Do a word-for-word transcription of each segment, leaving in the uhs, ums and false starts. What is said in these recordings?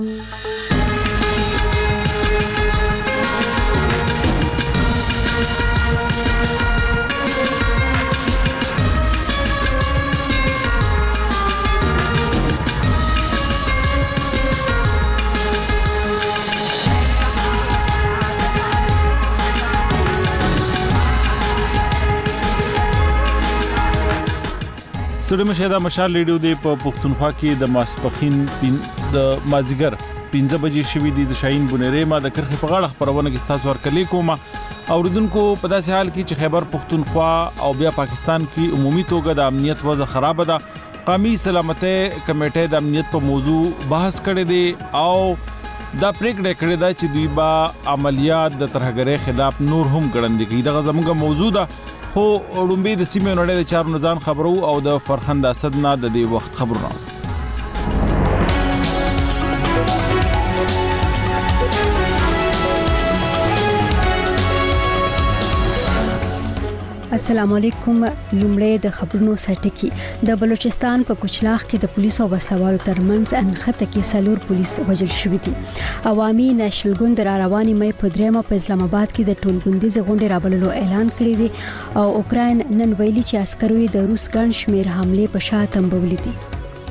ستړي مشه دا مشال ریډیو دی په پښتونخوا کې د ماسپخین د مازیګر پنځه بجې شوې دي د شاهین بونری ما د کرخې په غاړه خبرونه کې تاسو ورکلې کوم اوریدونکو په داسې حال کې چې خیبر پښتونخوا او بیا پاکستان کې عمومي توګه د امنیت وضع خراب ده. قومي سلامتۍ کمیټې د امنیت په موضوع بحث کړي دي او دا پریکړه کړې ده چې دوی با عملیات د ترهګرۍ خلاف نور هم ګړندې کوي. دا زموږه موضوع ده خو وړومبي د سیمې نړۍ د چارو نظام خبرو او د فرخند اسد نه د دې وخت خبرونه. السلام علیکم. لومړی د خبرونو سرټکی. د بلوچستان په کوچلاخ کې د پولیسو او وسوالو ترمنځ انخته کې سلور پولیس وژل شوي دي. عوامي نېشنل ګوند را رواني مې په درېمه په اسلام آباد کې د ټولګوندیز غونډې رابللو اعلان کړی دی او اوکراین نن ویلي چې عسکرو د روس ګڼ شمېر حمله په شا تنبولې دي.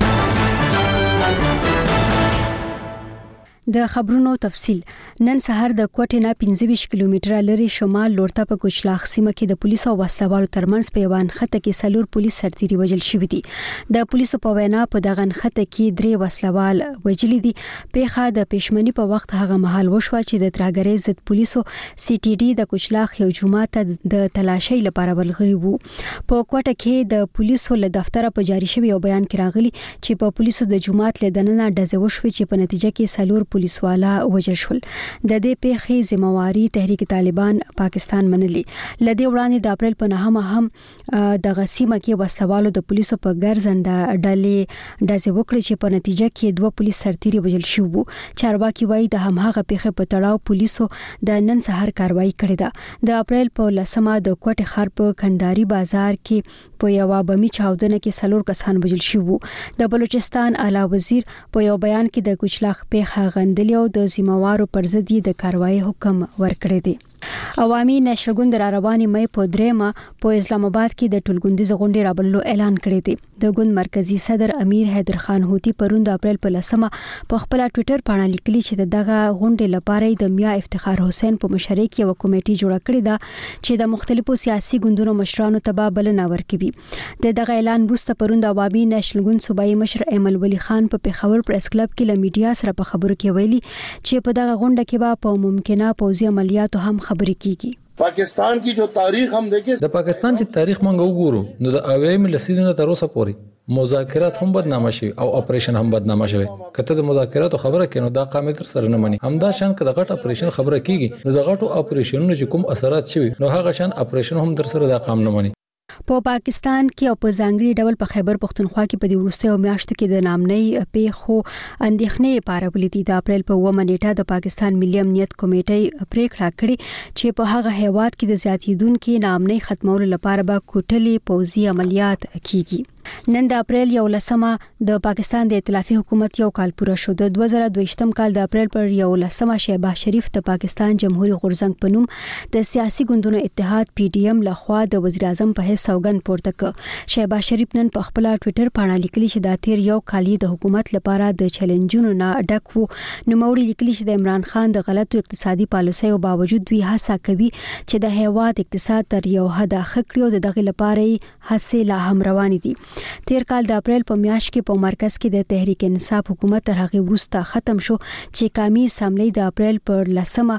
د خبرونو تفصيل. نن سهار د کوټې نه پنځه ویشت کیلومتره لري شمال لورته په کوچلاخ سیمه کې د پولیسو او وسلوالو ترمنځ په یوان خطه کې سلور پولیس سرتيري وژل شوي دي. د پولیسو په وینا په دغه خطه کې درې وسلوال وژلي دي. پیښه د پښمنۍ په وخت هغه مهال وشوه چې د ترهګرۍ ضد پولیسو سی ټي ډي د کوچلاخ یو جمعه ته د تلاشۍ لپاره ولغړي وو. په کوټه کې د پولیسو له دفتر په جاري شوی یو بیان کې راغلي چې په پولیسو د جمعات له دننه ډزې وشوي چې په نتیجه کې سلور پولیس والا وژل شول. د دې پیښې ذمہواری تحریک طالبان پاکستان منلي. لدې وړاندې د اپریل په نهمه هم د غسیمه کې وسوالو د پولیسو په ګرځنده ډلې ډزې وکړې چې په نتیجه کې دوه پولیس سرتيري وژل شو. چارواکي وایي د هماغه پیښې په تړاو پولیسو د نن سهار کاروایی کړې ده. د اپریل په لسمه د کوټې ښار په کنداري بازار کې په یو بمي چاودنه کې سلور کسان وژل شو. د بلوچستان اعلی وزیر په یو بیان کې د کوچلاخ پیښه غندلې او د ذمہوارو پر ضد د کاروایی حکم ورکړی دی. عوامي نېشنل ګوند را رواني مې په درېمه په اسلام آباد کې د ټولګوندیز غونډې رابللو اعلان کړی دی. د ګوند مرکزی صدر امیر حیدر خان هوتی پرون د اپریل په لسمه په خپل ټوئیټر باندې لیکلي چې دغه غونډې لپاره د میا افتخار حسین په مشرۍ کې یو کمیټه جوړه کړې ده چې د مختلفو سیاسي ګوندونو مشرانو ته بلنه ورکوي. د دغه اعلان وروسته پرون د عوامي نېشنل ګوند صوبایي مشر ایمل ولی خان په پیښور پریس کلب کې له میډیا سره په خبرو کې ویلي چې په دغه غونډه کې به په ممکنه پوځي عملیاتو هم خبرې کیږي. پاکستان کی جو تاریخ هم دیکھیں د پاکستان چې تاریخ مونږ وګورو نو د اویم لسیزونو تر اوسه پورې مذاکرات هم بدنامه شي او اپریشن هم بدنامه شوی. کته د مذاکراتو خبره کینو دا قامه تر سره نه مني. همدا شان کده غټ اپریشن خبره کیږي نو د غټو اپریشنونو چې کوم اثرات شوي نو هغه شان اپریشن هم در سره دا قام نه مني. په پاکستان کې او په ځانګړي ډول په خیبر پښتونخوا کې په دې وروستیو میاشتو کې د نامنۍ پیښو اندېښنې پارولې دي. د اپریل په اوومه نیټه د پاکستان ملي امنیت کمیټې پریکړه کړې چې په هغه هیواد کې د زیاتیدونکو نامنۍ ختمولو لپاره به کوټلي پوځي عملیات کیږي. نن د اپریل یو لسمه د پاکستان د ائتلافي حکومت یو کال پوره شو. د دوه زره دویشتم کال د اپریل پر یو لسمه شهباز شریف د پاکستان جمهوریت غورځنګ په نوم د سیاسي ګوندونو اتحاد پی ډی ایم لخوا د وزیر اعظم په حیث سوګند پورته کړ. شهباز شریف نن په خپل ټوئیټر باندې لیکلي چې د تیر یو کال د حکومت لپاره د چیلنجونو نه ډک وو. نو موري لیکلي چې د عمران خان د غلطو اقتصادي پالیسیو باوجود دوی هڅه کوي چې د هیواد اقتصاد تر یو حد خکړیو د دغه لپاره هڅې لا هم روانې دي. تیر کال د اپریل په میاشت کې په مرکز کې د تحریک انصاف حکومت تر هغه وروسته ختم شو چې قومي اسمبلی د اپریل پر لسمه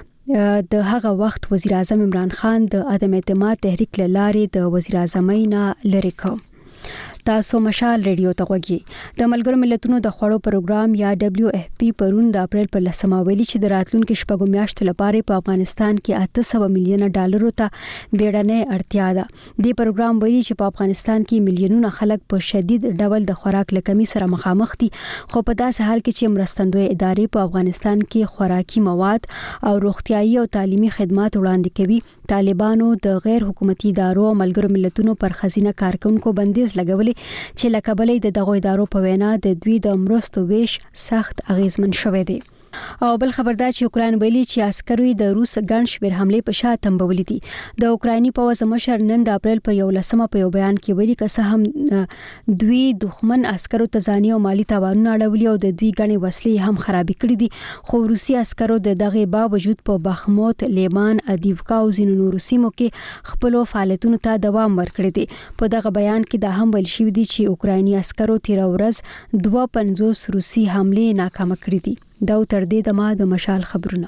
د هغه وخت وزیر اعظم عمران خان د عدم اعتماد تحریک لارې د وزیر اعظمۍ نه لری کړ. تاسو مشال ریډیو ته غوږی. د ملګرو ملتونو د خوړو پروګرام یا دبليو اف پی پرون د اپریل په لسمه ویلي چې د راتلونکو شپږو میاشتو لپاره په افغانستان کې اته سوه میلیونه ډالرو ته بیړنۍ اړتیا ده. د پروګرام ویلي چې په افغانستان کې میلیونونه خلک په شدید ډول د خوراک لکمۍ سره مخامخ دي خو په داسې حال کې چې مرستندوی ادارې په افغانستان کې خوراکي مواد او روغتيایي او تعلیمي خدمات وړاندې کوي. طالبانو د غیر حکومتي ادارو او ملګرو ملتونو پر خزینه کارکونکو بندیز لګولې چې لکبلې د دغه ادارو په وینا د دوی د مرستو ویش سخت اغیزمن شوی دی. او بل خبردار چې اوکران ویلي چې عسکروي د روس ګڼ شمېر حمله په شا تنبولې دي. د اوکرایني پوځ مشر نن د اپریل پر یولسمه په یو بیان کې ویلي که څه هم دوی دښمن عسکرو ته ځاني او مالی تاوانونه اړولي او د دوی ګڼې وسلې هم خرابې کړې دي، خو روسي عسکرو د دغه باوجود په بخموت، لیمان، ادیوکا او ځینو نورو سیمو کې خپل فعالیتونو ته دوام ورکړی دی. په دغه بیان کې دا هم ویل شوی دی چې اوکرایني عسکرو تیر ورځ دوه پنځوس روسي حمله ناکامه کړې دي. دا تر دې د ما د مشال خبرونه.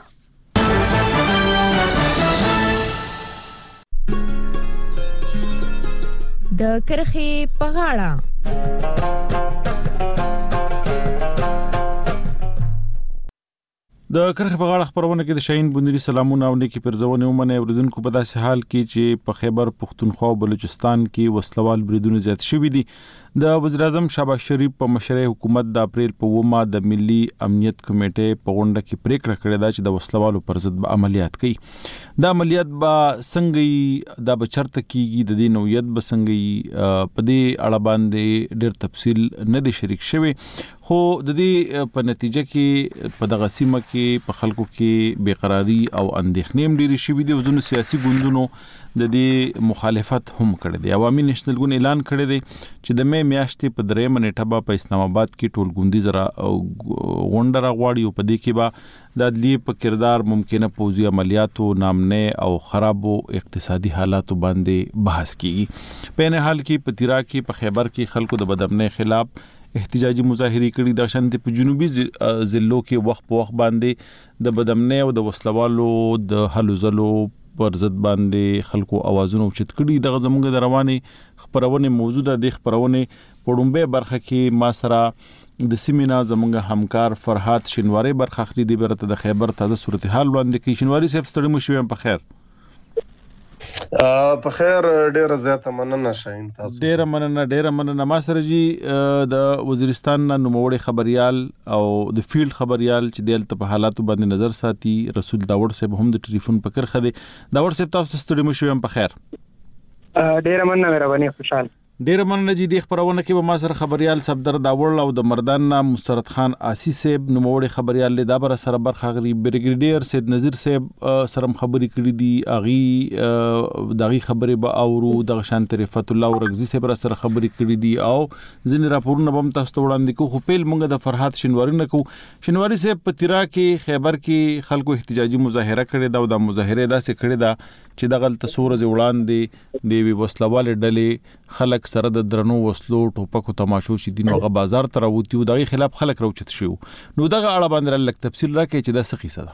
د کرخي پغاړه د کرخ په غاړه خبرونه کې د شاهین بندري سلامونه او نیکی پرځونه ومنه اوریدونکو په داسې حال کې چې په خیبر پختونخوا او بلوچستان کې وسلوال بریدونه زیات شوي دي. د وزیر اعظم شهباز شریف په مشرۍ حکومت د اپریل په ومه د ملي امنیت کمیټې په غونډه کې پریکړه کړې ده چې د وسلوالو پر ضد به عملیات کوي. دا عملیات به څنګه دا به چرته کیږي، د دې نوعیت به څنګه په دې اړه باندې ډېر تفصیل نه دی شریک شوی، خو د دې په نتیجه کې په دغه سیمه کې په خلکو کې بیقراری او اندېښنې ډېرې شوې دي. ځینو سیاسي ګوندونو د دې مخالفت هم کړی دی. عوامي نېشنل ګوند اعلان کړی دی چې د مې میاشتې په درېیمه نیټه به په اسلام آباد کې ټولګوندیزه غونډه راغواړي او په دې کې به د عدلیې په کردار ممکنه پوځي عملیاتو، نامنه او خرابو اقتصادي حالاتو باندې بحث کیږي. په نه حال کې په تیرا کې په خیبر کې خلکو د بدامنۍ خلاف احتجاجي مظاهره کړي. د شانتي په جنوبي ضلعو کې وخت په وخت باندې د بدامنۍ او د وسلوالو د هلو ځلو پر ضد باندې خلکو اوازونه اوچت کړي. دغه زموږ د رواني خبرونه موجوده د خبرونه په ډومبه برخه کې ما سره د سیمینا زموږ همکار فرحات شینواری برخه اخلي. دی برته د خیبر تازه صورتحال وړاندې کوي. شینواری صاحب ستړي مو شوم په خیر؟ په خیر، ډیره زیاته مننه شاهین. تاسو ډیره مننه ډیره مننه. ما سره جی د وزیرستان نوموړي خبريال او د فیلډ خبريال چې دلته په حالاتو باندې نظر ساتي رسول داوود صاحب هم د ټلیفون په کرخه دي. داوود صاحب تاسو ستړي مو شوم په خیر؟ ډیره مننه مهرباني خوشحال. ډیره مننه جی. د خبرونه کې به ما سره خبريال صفدر داوړ او د مردان مسرت خان آسی صاحب نوموړي خبريال له دا بر سره برخه غري بریګیډیر سید نذیر صاحب سره خبري کړې دي. اغي دغه خبره به اورو د شانت رفعت الله ورغزي صاحب سره خبري کړې دي او ځین راپورونه به تاسو ته وړاندې کوو. خو پیل مونږ د فرحات شینواری نه کوو. شینواری صاحب په تیرا کې خیبر کې خلکو احتجاجي مظاهره کړې ده او د مظاهره داسې کړې ده چې دغه تصور وړاندې دی وسلوال ډلې خلک سره د درنو وسلو ټوپکو تماشو چې دین وغه بازار ته راوتی او دغه خلاف خلک راوچت شو. نو دغه اړه باندې لږ تفصیل راکړئ چې دا څه قصه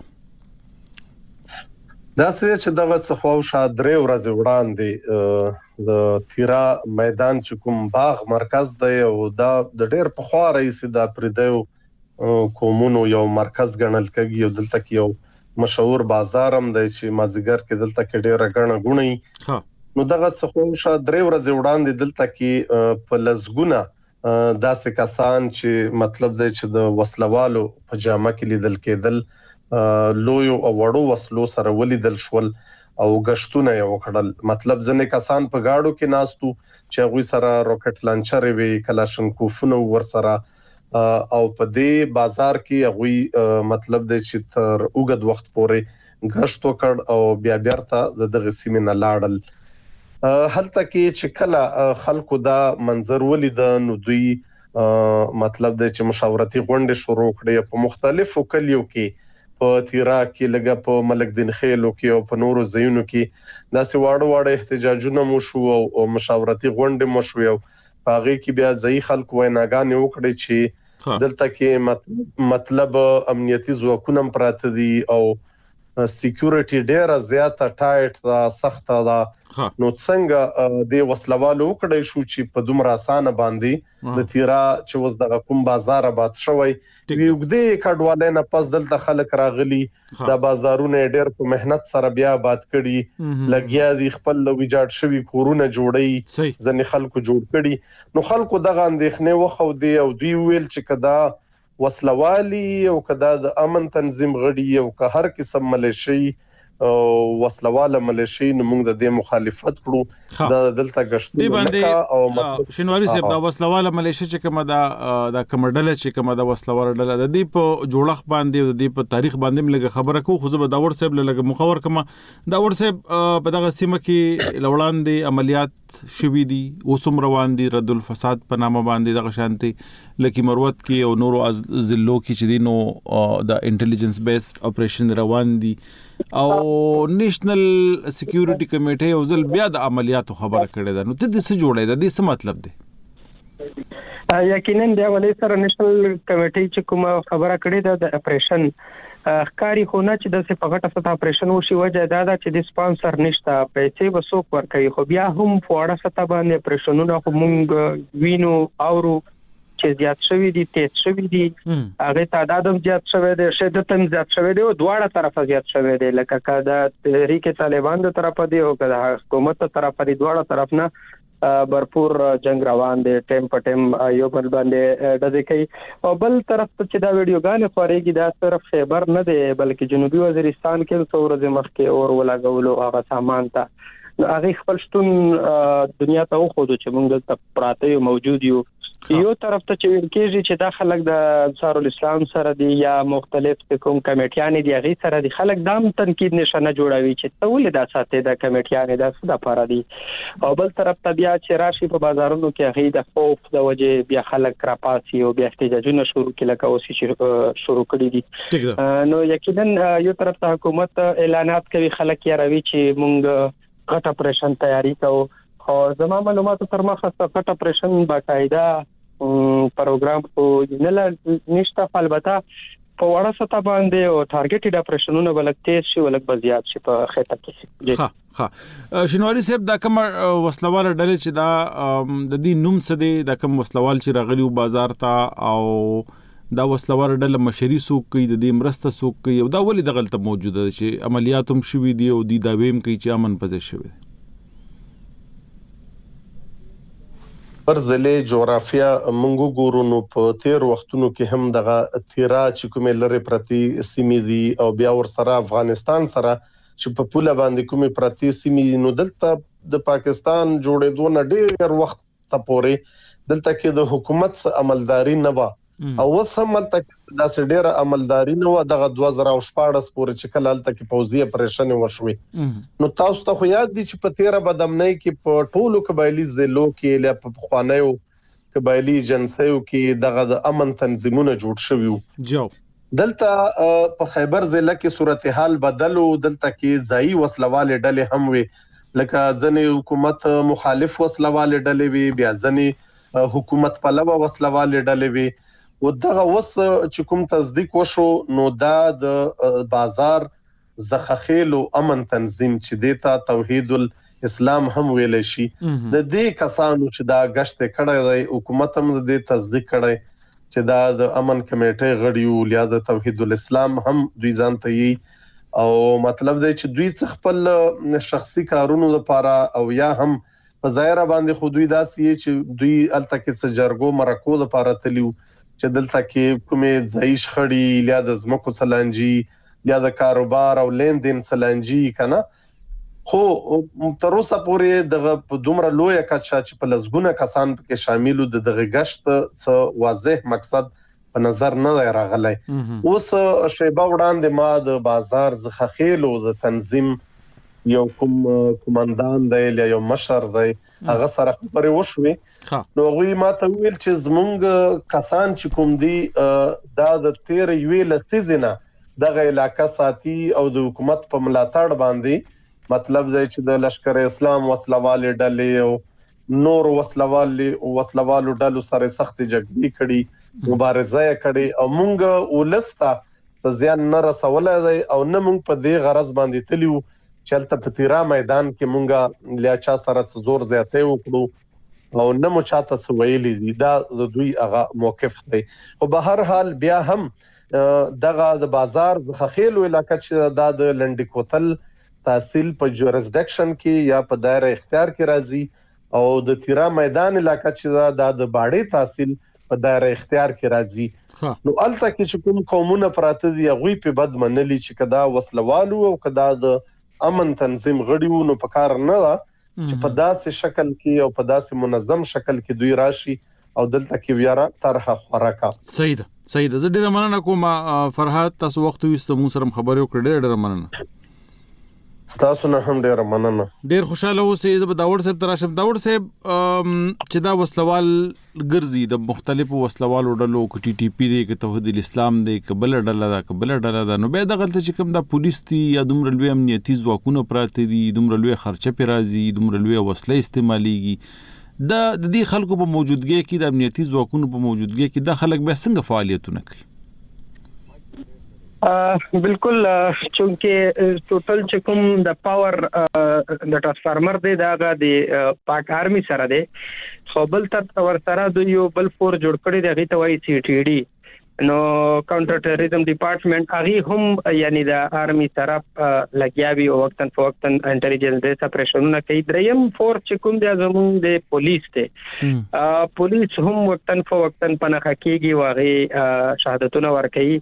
ده. دا چې دغه څه خو شادري ورځ وړاندې د تیرا میدان چې کوم باغ مرکز دی او دا د ډېر په خوا رئیس د پردیو کومونو یو مرکز ګڼل کېږي او دلته کې یو مشهور بازار هم دی چې مازیګر کې دلته کې ډېره غڼه غونې. ها نو دغه څه خو شادري ورځ وړاندې دلته کې په لزګونه داسې کسان چې مطلب دی چې د وسلوالو په جامه کې لیدل کېدل لوی او وړو وسلو سره ولیدل شول او غشتونه یو کړل. مطلب ځنې کسان په گاډو کې ناستو چې غوي سره راکټ لانچر وی کلاشنکوفونه ور سره او په دې بازار کې غوي مطلب دی چې تر اوږد وخت پورې غشت وکړ او بیا بیرته دغه سیمه نه لاړل. هلته کې چې کله خلکو دا منظر ولید نو دوی مطلب د چې مشاورتي غونډه شروع کړې په مختلفو کلیو کې، په تیرا کې لګه په ملک دین خیلو کې او په نورو ځایونو کې داسې واړه واړه احتجاجونه مو شو او مشاورتي غونډه مو شو. هغه کې بیا ځای خلکو ویناګانې وکړي چې دلته کې مطلب امنیتي ځواکونه پراته دي او سکیورټي ډیره زیاته ټایټ دا سخته ده. نو څنګه د وسلوالو کړي شو چې په دومره اسانه باندې د تیرا چې وز د کوم بازار آباد شوی وی وګدې کډواله نه پس دلته خلک راغلي د بازارونه ډېر په مهنت سره بیا آباد کړي لګیا دي خپل ویجاړ شوی کورونه جوړي ځنې خلکو جوړ کړي. نو خلکو دغه اندېښنه وخو دی او دوی ویل چې کدا وسلوالي او کدا د امن تنظیم غړي او که هر قسم ملیشي وسلواله ملیشي نو موږ د دې مخالفت کړو د دلته غشتونه او مطلب شنواری صاحب دا وسلواله ملیشي چې کومه دا د کمرډل چې کومه دا وسلواله ډله د دې په جوړخ باندې د دې په تاریخ باندې لږه خبره کو خو زه به دا ور صاحب لږه مخور کما دا ور صاحب په دغه سیمه کې لوړان دي عملیات شوي دي اوسم روان دي رد الفساد په نامه باندې دغه شانتي لکه مروت کې او نورو ضلعو کې چې دي نو د انټيليجنس بیسډ اپریشن روان دي او نېشنل سکیورټي کمیټه او ځل بیا د عملیاتو خبره کړې ده نو ته د څه جوړې ده د څه مطلب دی یقینا د ولې سره نېشنل کمیټه چې کومه خبره کړې ده د اپریشن ښکاری خونه چې د څه په غټه سطح اپریشن وشي وجه دا ده چې د سپانسر نشته پیسې وسوک ورکوي خو بیا هم فوړه سطح باندې اپریشنونه خو مونږ وینو اورو چې زیات شوی دي تیز شوی دي هغه تعداد هم زیات شوی دی شدت هم زیات شوی دی او دواړه طرفه زیات شوی دی لکه کدا تحریک طالبان د طرفه دی او کدا حکومت د طرفه دی دواړه طرف نه برپور جنگ روان دي ټیم په ټیم یو بل باندې د دې کوي او بل طرف ته چې دا ویډیوګانې خوريږي دا صرف خیبر نه دی بلکې جنوبي وزیرستان کې څو ورځې مخکې اور ولاګولو هغه سامان ته هغه خپل شتون دنیا ته وښودو چې موږ دلته پراته یو موجود یو یو طرف ته چې ویل کېږي چې دا خلک د انصار الاسلام سره دي یا مختلف کوم کمیټیان دي هغه سره دي خلک دام تنقید نشانه جوړوي چې ته ولې دا ساتي د کمیټیان د څه لپاره دي او بل طرف ته بیا چې راشي په بازارونو کې هغه د خوف د وجه بیا خلک راپاسي او بیا احتجاجونه شروع کړي لکه اوس چې شروع کړي دي نو یقینا یو طرف ته حکومت اعلانات کوي خلک یې راوي چې مونږ غټ اپریشن تیاری کوو خو زما معلوماتو تر مخه غټ اپریشن باقاعده پروګرام خو نه نشته البته په وړه سطح باندې او ټارګټډ اپریشنونه ولک تیز شي ولک بزیات شي په خطر کې ها ها شنواری صاحب دا کوم وسلوال ډلې چې دا د دې نوم څه دی دا کوم وسلوال چې راغلی بازار ته او دا وسلوال ډله مشري سوق کوي د دې مرسته سوق کوي او دا ولې د غلطه موجوده چې عملیات هم شوي دي او د داویم کوي چې امن پزې شوی پر ضلع جغرافیا منګو ګورو نو په تیر وختونو کې هم دغه تیرا چې کومه لری پرتی سیمې دي او بیا ور سره افغانستان سره چې په پوله باندې کومه پرتی سیمې نو دلته د پاکستان جوړېدو نه ډېر وخت ته پورې دلته کې د حکومت عملداري نه و او وسمل تک د سډيره عملداري نه و دغه دوه زره شپږ پورې چې کله تل کې پوزي اپریشن وشوي نو تاسو ته خو یاد دي چې په تیره بدمنۍ کې په ټولو قبایلی ضلعو کې ل په خوانیو قبایلی جنسیو کې دغه د امن تنظیمونه جوړ شوي جو دلته په خیبر ضلع کې صورتحال بدلو دلته کې ځای وسلوال ډلې هم وي لکه ځنې حکومت مخالف وسلوال ډلې وي بیا ځنې حکومت پلوه وسلوال ډلې وي و دغه وس چې کوم تصدیق وشو نو دا د بازار زخخیل او امن تنظیم چې دیتا توحید الاسلام هم ویل شي د دې کسانو چې دا غشت کړه د حکومت هم د تصدیق کړه چې دا د امن کمیټه غړیو لیا د توحید الاسلام هم دوی ځان ته یي او مطلب دی چې دوی خپل شخصي کارونو لپاره او یا هم په ظاهر باندې خو دوی داسې چې دوی الته کې سجرګو مرکو لپاره تلیو چې دلته کې کومې ځایش خړی یا د زمکو چلنجي یا د کاروبار او لیندین چلنجي کنه خو تر اوسه پورې د دومره لوی کچا چې په لزګونه کسان کې شامل د دغه غشت څه واضح مقصد په نظر نه راغلی اوس شیبه وړاندې ما د بازار زخخیل او د تنظیم یو کوم کمانډان دی یو مشر دی هغه سره خبرې وشوي نو غوي ماته ویل چې زمونږ کسان چې کوم دي دا د تیر ویل سيزنه دغه علاقې ساتي او د حکومت په ملاتړ باندې مطلب دی چې د لشکر اسلام وسلوال ډلې او نور وسلوال وسلوالو ډلو سره سخت جګړې کړي مبارزه کړي او مونږ ولسته ځان نه رسولای دی او نه مونږ په دې غرض باندې تلیو چلته په تیرا میدان کې مونږه لیا چا سره زور زیاتې وکړو او نه مو چاته سویلې دي دا د دوی هغه موقف دی او به هر حال بیا هم دغه د بازار خخیل علاقې چې د لنډی کوتل تحصیل په جورسډکشن کې یا په دایره اختیار کې راځي او د تیرا میدان علاقې چې د باړې تحصیل په دایره اختیار کې راځي نو الته کې چې کوم قومونه پراته دي هغه په بد منلي چې کدا وسلوالو او کدا د امن تنظیم غړي نو په کار نه ده چې په داسې شکل کې او په داسې منظم شکل کې دوی راشي او دلته کې ویاره طرحه خوراکا. صحیح ده صحیح ده. زه ډېر مننه کوم فرحات، تاسو وخت وست مو سره خبرې وکړې، ډېر مننه. تاسو نه هم ډېر مننه. ډېر خوشاله اوسئ. زه به داوړ صاحب تراشم. داوړ صاحب چې دا وسلوال ګرځي د مختلفو وسلوالو ډلو، ک ټي ټي پی دی، ک توحید الاسلام دی، ک بل ډله ده، ک بل ډله ده، نو به دا غلطه چې کوم دا پولیس دی یا دومره لوی امنیتي ځواکونه پراته دي، دومره لوی خرچه پې راځي، دومره لوی وسله استعمالېږي، دا د دې خلکو په موجودګۍ کې، د امنیتي ځواکونو په موجودګۍ کې دا خلک بیا څنګه فعالیتونه کوي؟ بالکل، چونکه ټوټل چې کوم د پاور د ټرانسفارمر دی دا د پاک آرمي سره دی، خو بل تر ور سره دوی یو بل فور جوړ کړی دی، هغه ته وایي سی ټي ډي. نو کاونټر ټیرریزم ډپارټمنټ هغه هم یعنی د آرمي سره لګیاوي او وختن فوختن انټيليجنس د اپریشنونه کوي. دریم فور چې کوم د زمون د پولیس ته پولیس هم وختن فوختن پنه کیږي، واغې شهادتونه ورکوي.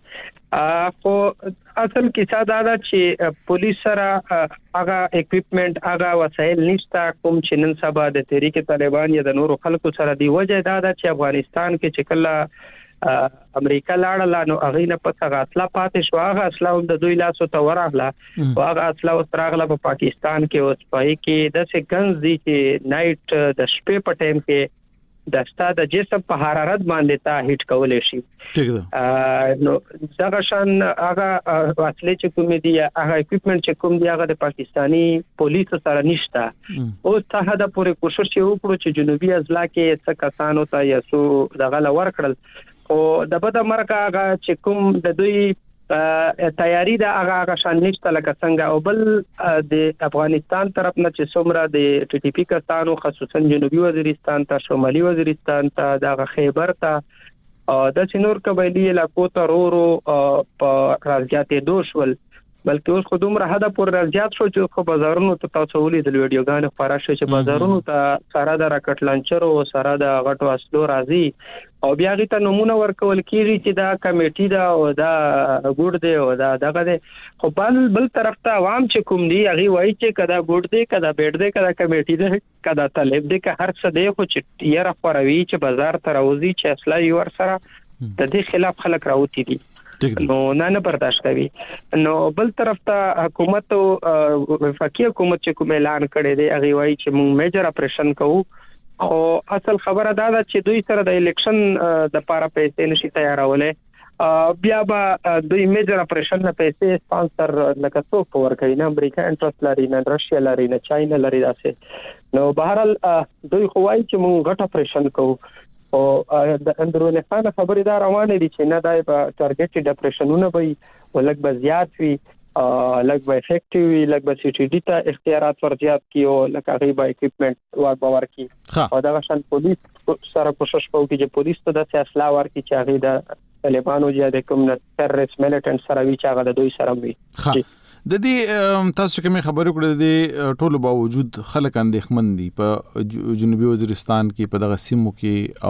خو اصل کې ساده ده چې پولیس سره هغه اکوپمنٹ هغه وسایل نشته کوم چې نن سبا د تحریک طالبان یا د نورو خلکو سره دی. وجه دا ده چې افغانستان کې چې کله امریکا لاړه نو هغه نه پته غاټلا پاتې شو، هغه اصله د دوی لاسو ته ورغله او هغه اصله وستراغله په پاکستان کې اوس پای کې د سګنز دي چې نایټ د شپې په ټایم کې د ستاد جسم په حرارت باندې تا هیټ کولې شي. ٹھیک ده. نو څنګه شان هغه وسلې چې کوم دي هغه اکوپمنٹ چې کوم دي هغه د پاکستانی پولیس سره نشته. او ته دا پوره کوشش وکړو چې جنوبي اضلاع کې څه کسانو ته یسو دغه لور کړل، او د بده مرکه هغه چې کوم د دوی تیاری دا هغه هغه شان نشته لکه څنګه. او بل د افغانستان طرف نه چې څومره د ټي ټي پی کسانو خصوصا جنوبي وزیرستان ته، شمالي وزیرستان ته، د خیبر ته، د سينور قبایلی علاقو ته رورو په راځاتې دوشول، بلکې اوس خو دومره حدا پر راځات شو چې خو بازارونو ته تاسو ولې د ویډیوګانو خبره شو چې بازارونو ته سره د راکټ لانچر او سره د غټو اسلو راځي، او بیا غي ته نمونه ورکول کیږي چې دا کمیټي دا او دا ګوډ دی او دا دغه دی. خو بل بل طرف ته عوام چې کوم دی هغه وایي چې کدا ګوډ دی، کدا بیډ دی، کدا کمیټي دی، کدا طالب دی، که هر څه دی، خو چې یې راخوروي چې بازار ته راوځي چې اصله یو ور سره د دې خلاف خلک راوتی دي، نو نه نه برداشت کوي. نو بل طرف ته حکومت او وفاقي حکومت چې کوم اعلان کړی دی هغه وایي چې موږ میجر اپریشن کوو، او اصل خبره دا ده چې دوی سره د الیکشن د لپاره پیسې نشي تیارولې، بیا به دوی میجر اپریشن نه پیسې سپانسر لکه څوک ورکوي، نه امریکا انټرست لري، نه راشیا لري، نه چاینا لري داسې. نو بهرحال دوی خو وایي چې موږ غټ اپریشن کوو، او د اندرونی خان خبرې دا روانه دي چې نه دای په ټارګټډ اپریشنونه وي، ولګ به زیات وي، لګ به افیکټیو وي، لګ به سی ټي ډي ته اختیارات ور زیات کی، او لکه غي به اکوپمنٹ ور باور کی، او دا شان پولیس سره کوشش کوي چې پولیس ته د اسلحه ورکړي چې هغه د طالبانو یا د کوم ټیرریست میلیټنټ سره وی چې هغه د دوی سره وي. د دې تاسو کومه خبرې کړې د ټولو باوجود خلک اندېښمن دي په جنوبي وزیرستان کې، په دغه سیمو کې،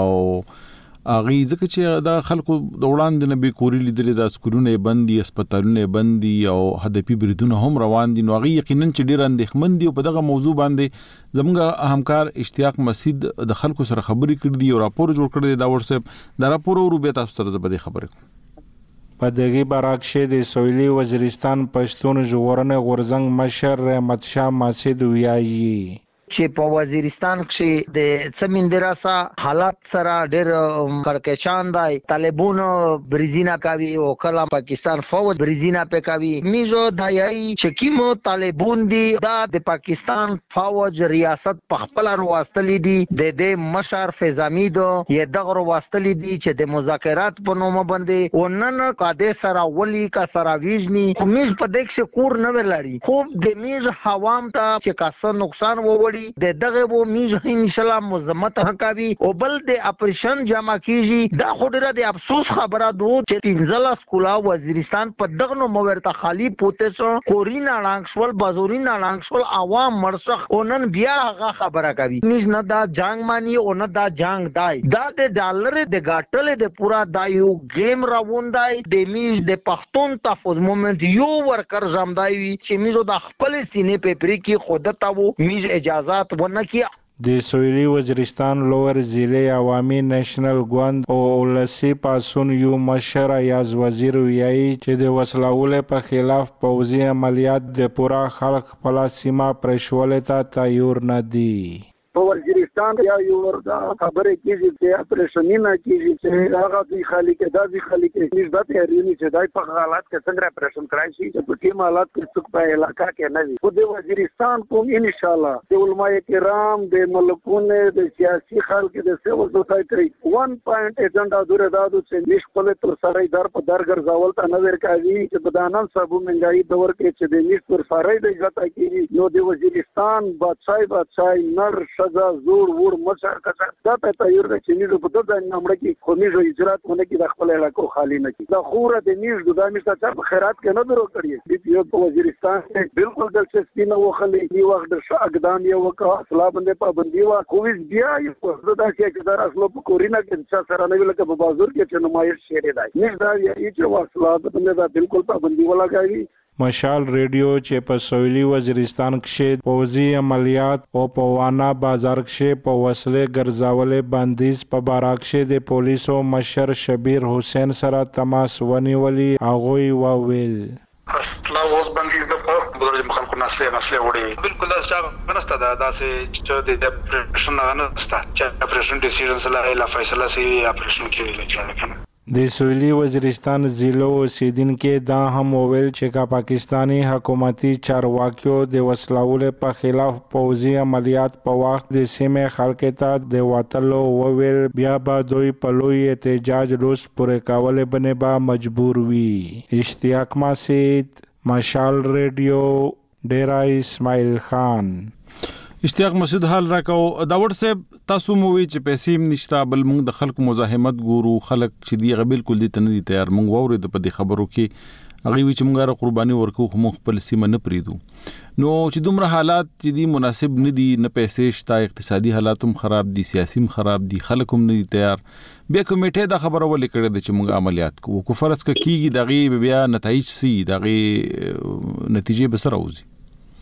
او اغه ځکه چې دا خلکو د وړاندې نه به کوري لیدل، د اسکولونه بندي، هسپتالونه بندي، او هدفي بریدونه هم روان دي. نو اغه یقینا چې ډیر اندېښمن دي، او په دغه موضوع باندې زموږ همکار اشتیاق مسعود د خلکو سره خبرې کړې دي او راپور جوړ کړی دی. دا ورسې دا راپور ورو به تاسو سره زبده خبرې کوم. په دغه برعکس د سویلي وزیرستان پښتون ژغورنې غورزنګ مشر رحمت شاه ماسید ویایي چې په وزیرستان کې د سمندراسا حالات سره ډېر کړکېچان دی. طالبانو بریزینا کوي او کله پاکستان فوج بریزینا په کوي. میجو دایي چې کیمو طالبان دي دا د پاکستان فوج ریاست په خپل وروستلې دي، د دې مشر فزامیدو یې دغه وروستلې دي چې د مذاکرات په نوم باندې ونن قاده سره ولي کا سره ویجنی میج په دښ کور نه ولري، خو د میج حوام ته چې کاسه نقصان ووړي کوي د دغه وو میز ان شاء الله مزمت حکاوي او بل د اپریشن جمع کیږي دا خډره د افسوس خبره دو چې پنځله سکولا وزیرستان په دغه نو مورته خالی پوتې سو کورینا لانګشول بازورینا لانګشول عوام مرسخ اونن بیا هغه خبره کوي میز نه دا جنگ مانی او نه دا جنگ دای دا د ډالر د ګاټل د پورا دایو گیم راوندای د میز د پښتون تفوز مومنت یو ورکر زمدای چې میزو د خپل سینې په پری کې خود ته وو میز اجازهات ونه کی د سویلي وزیرستان لوور ضلع عوامي نېشنل ګوند او ولسی پاسون یو مشر ایاز وزیر ویایي چې د وسلوالو په خلاف پوځي عملیات د پورا خلک په سیمه پرشولې ته تیار نه دي په وزیرستان یا یو وردا خبره کیږي چې اپریشن نه کیږي چې هغه د خالی کې د دې خالی کې نسبت هرینی چې دای په حالات کې څنګه اپریشن کړای شي چې په کوم حالات کې څوک په علاقہ کې نه وي خو د وزیرستان کوم ان شاء الله د علماء کرام د ملکونه د سیاسي خلک د سیول سوسایټي ون پوینټ ایجنډا دوره دادو چې نش په تر سره در په درګر ځاول ته نظر کوي چې بدانان صاحب منګای دور کې چې د نش پر سره د عزت کیږي نو د وزیرستان بادشاہي بادشاہي نر سزا زور ور مشر کڅ دا ته تیر د چینی په دغه نمبر کې خمیزو اجرات ونه کې د خپل علاقو خالی نه کی دا خوره د نیش د دامي څخه په خیرات کې نه درو کړی د یو په وزیرستان کې بالکل د سپینه وخلې دی وخت د اقدام یو وکړه اصلا باندې پابندي وا کوویز بیا یو دا چې د اصلو په کورینا کې چې سره نه ویل کې په بازار کې چې نمایش شری دی نه دا یی چې واصله باندې دا بالکل پابندي ولا کوي مشال ریډیو چې په سویلي وزیرستان کې پوځي عملیات او په وانا بازار کې په وسلې ګرځاولې بندیز په باراکشه د پولیسو مشر شبیر حسین سره تماس ونیولي هغه وویل اصلا اوس بندیز د په بل مخالفت نسله نسله وړي بالکل دا څنګه نسته دا داسې چې د اپریشن نه نسته چې اپریشن ډیسیژن سره لا فیصله سي اپریشن کې لګیا د سویلي وزیرستان ضلع اوسیدونکو دا هم وویل چې کا پاکستانی حکومتي چارواکیو د وسلوالو په خلاف پوځي عملیات په وخت د سیمې خلکو ته د وټلو وویل بیا به دوی په لوی احتجاج روس پورې کول باندې به مجبور وي اشتیاق مسید مشال ریډیو ډیرا اسماعیل خان اشتیاق مسعود حال راکاو دا وړ صاحب تاسو مو وی چې پیسې نشتا بل موږ د خلکو مزاحمت ګورو خلک چې دی غبل کول دي تنه دي تیار موږ ووري د په خبرو کې هغه وی چې موږ را قرباني ورکو خو موږ خپل سیمه نه پریدو نو چې دومره حالات چې دي مناسب نه دي نه پیسې شتا اقتصادي حالات هم خراب دي سیاسي هم خراب دي خلک هم نه دي تیار بیا کمیټه دا خبره ولې کړې ده چې موږ عملیات کوو کو فرض ک کیږي دغه بیا نتایج سي دغه نتیجې به سره وځي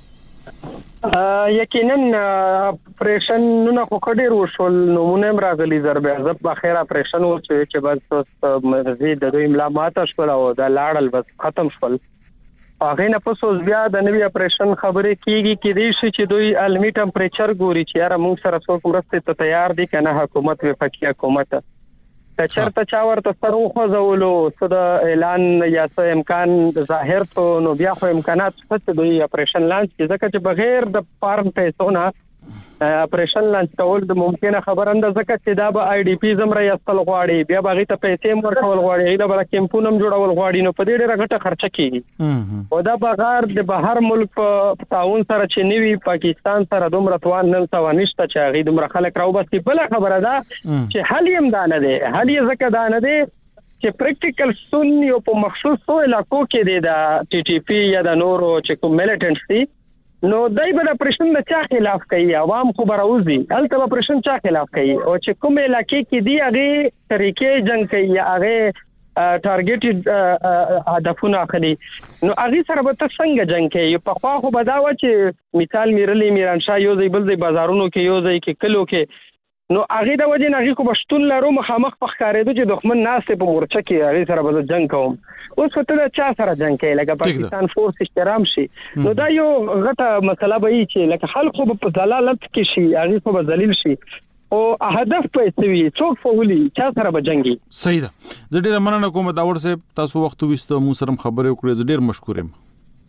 یقینا اپریشن نو خو کډیر وشول نمونه راغلي ضربه عزب اخر اپریشن و چې بس مزید د دوی املامات شول او د لاړل بس ختم شول هغه نه پسوس بیا د نوی اپریشن خبرې کیږي کې دي چې دوی عالمي ټمپریچر ګوري چې یاره موږ سره څو مرسته ته تیار دي کنه حکومت وفاقي حکومت ته چرته چا ورته سره خو زولو څه د اعلان یا څه امکان ظاهر ته نو بیا خو امکانات څه دوی اپریشن لانچ کې ځکه چې بغیر د فارم پیسو نه اپریشن لانچ کول د ممکنه خبر اندازه کې دا به آی ډی پی زمره یستل غواړي بیا بغي ته پیسې ورکول غواړي دا بل کمپونم جوړول غواړي نو په دې ډېر غټه خرچه کیږي او دا بغیر د بهر ملک په تعاون سره چې نیوي پاکستان سره دومره توان نن سوا نشته چې غي دومره خلک راو بس بل خبره ده چې حل يم دانه ده حل یې زکه دانه ده چې پریکټیکل سن یو په مخصوصو علاقو کې دی دا ټي ټي پی یا د نورو چې کوم میلیټنټس دي نو دای په اپریشن د چا خلاف کوي عوام خو براوزي الته اپریشن چا خلاف کوي او چې کوم علاقې کې دی هغه طریقې جنگ کوي هغه ټارګټډ هدفونه اخلي نو هغه سره به څنګه جنگ کوي په خوا خو بداوه چې مثال میرلی میرانشاه یو ځای بل ځای بازارونو کې یو ځای کې کلو کې نو هغه د وجه نه هغه کو بشتون لرو مخامخ په ښکارېدو چې دښمن ناسته په مورچه کې هغه سره به جنگ کوم اوس ته چا سره جنگ کوي لکه پاکستان فورس احترام شي نو دا یو غټه مسله به چې لکه خلکو په ضلالت کې شي هغه په ذلیل شي او هدف پېڅ وی څوک فولي چا سره به جنگي صحیح ده زه ډېر مننه کوم دا ور صاحب تاسو وخت وستو مو سره خبرې وکړې زه ډېر مشکور یم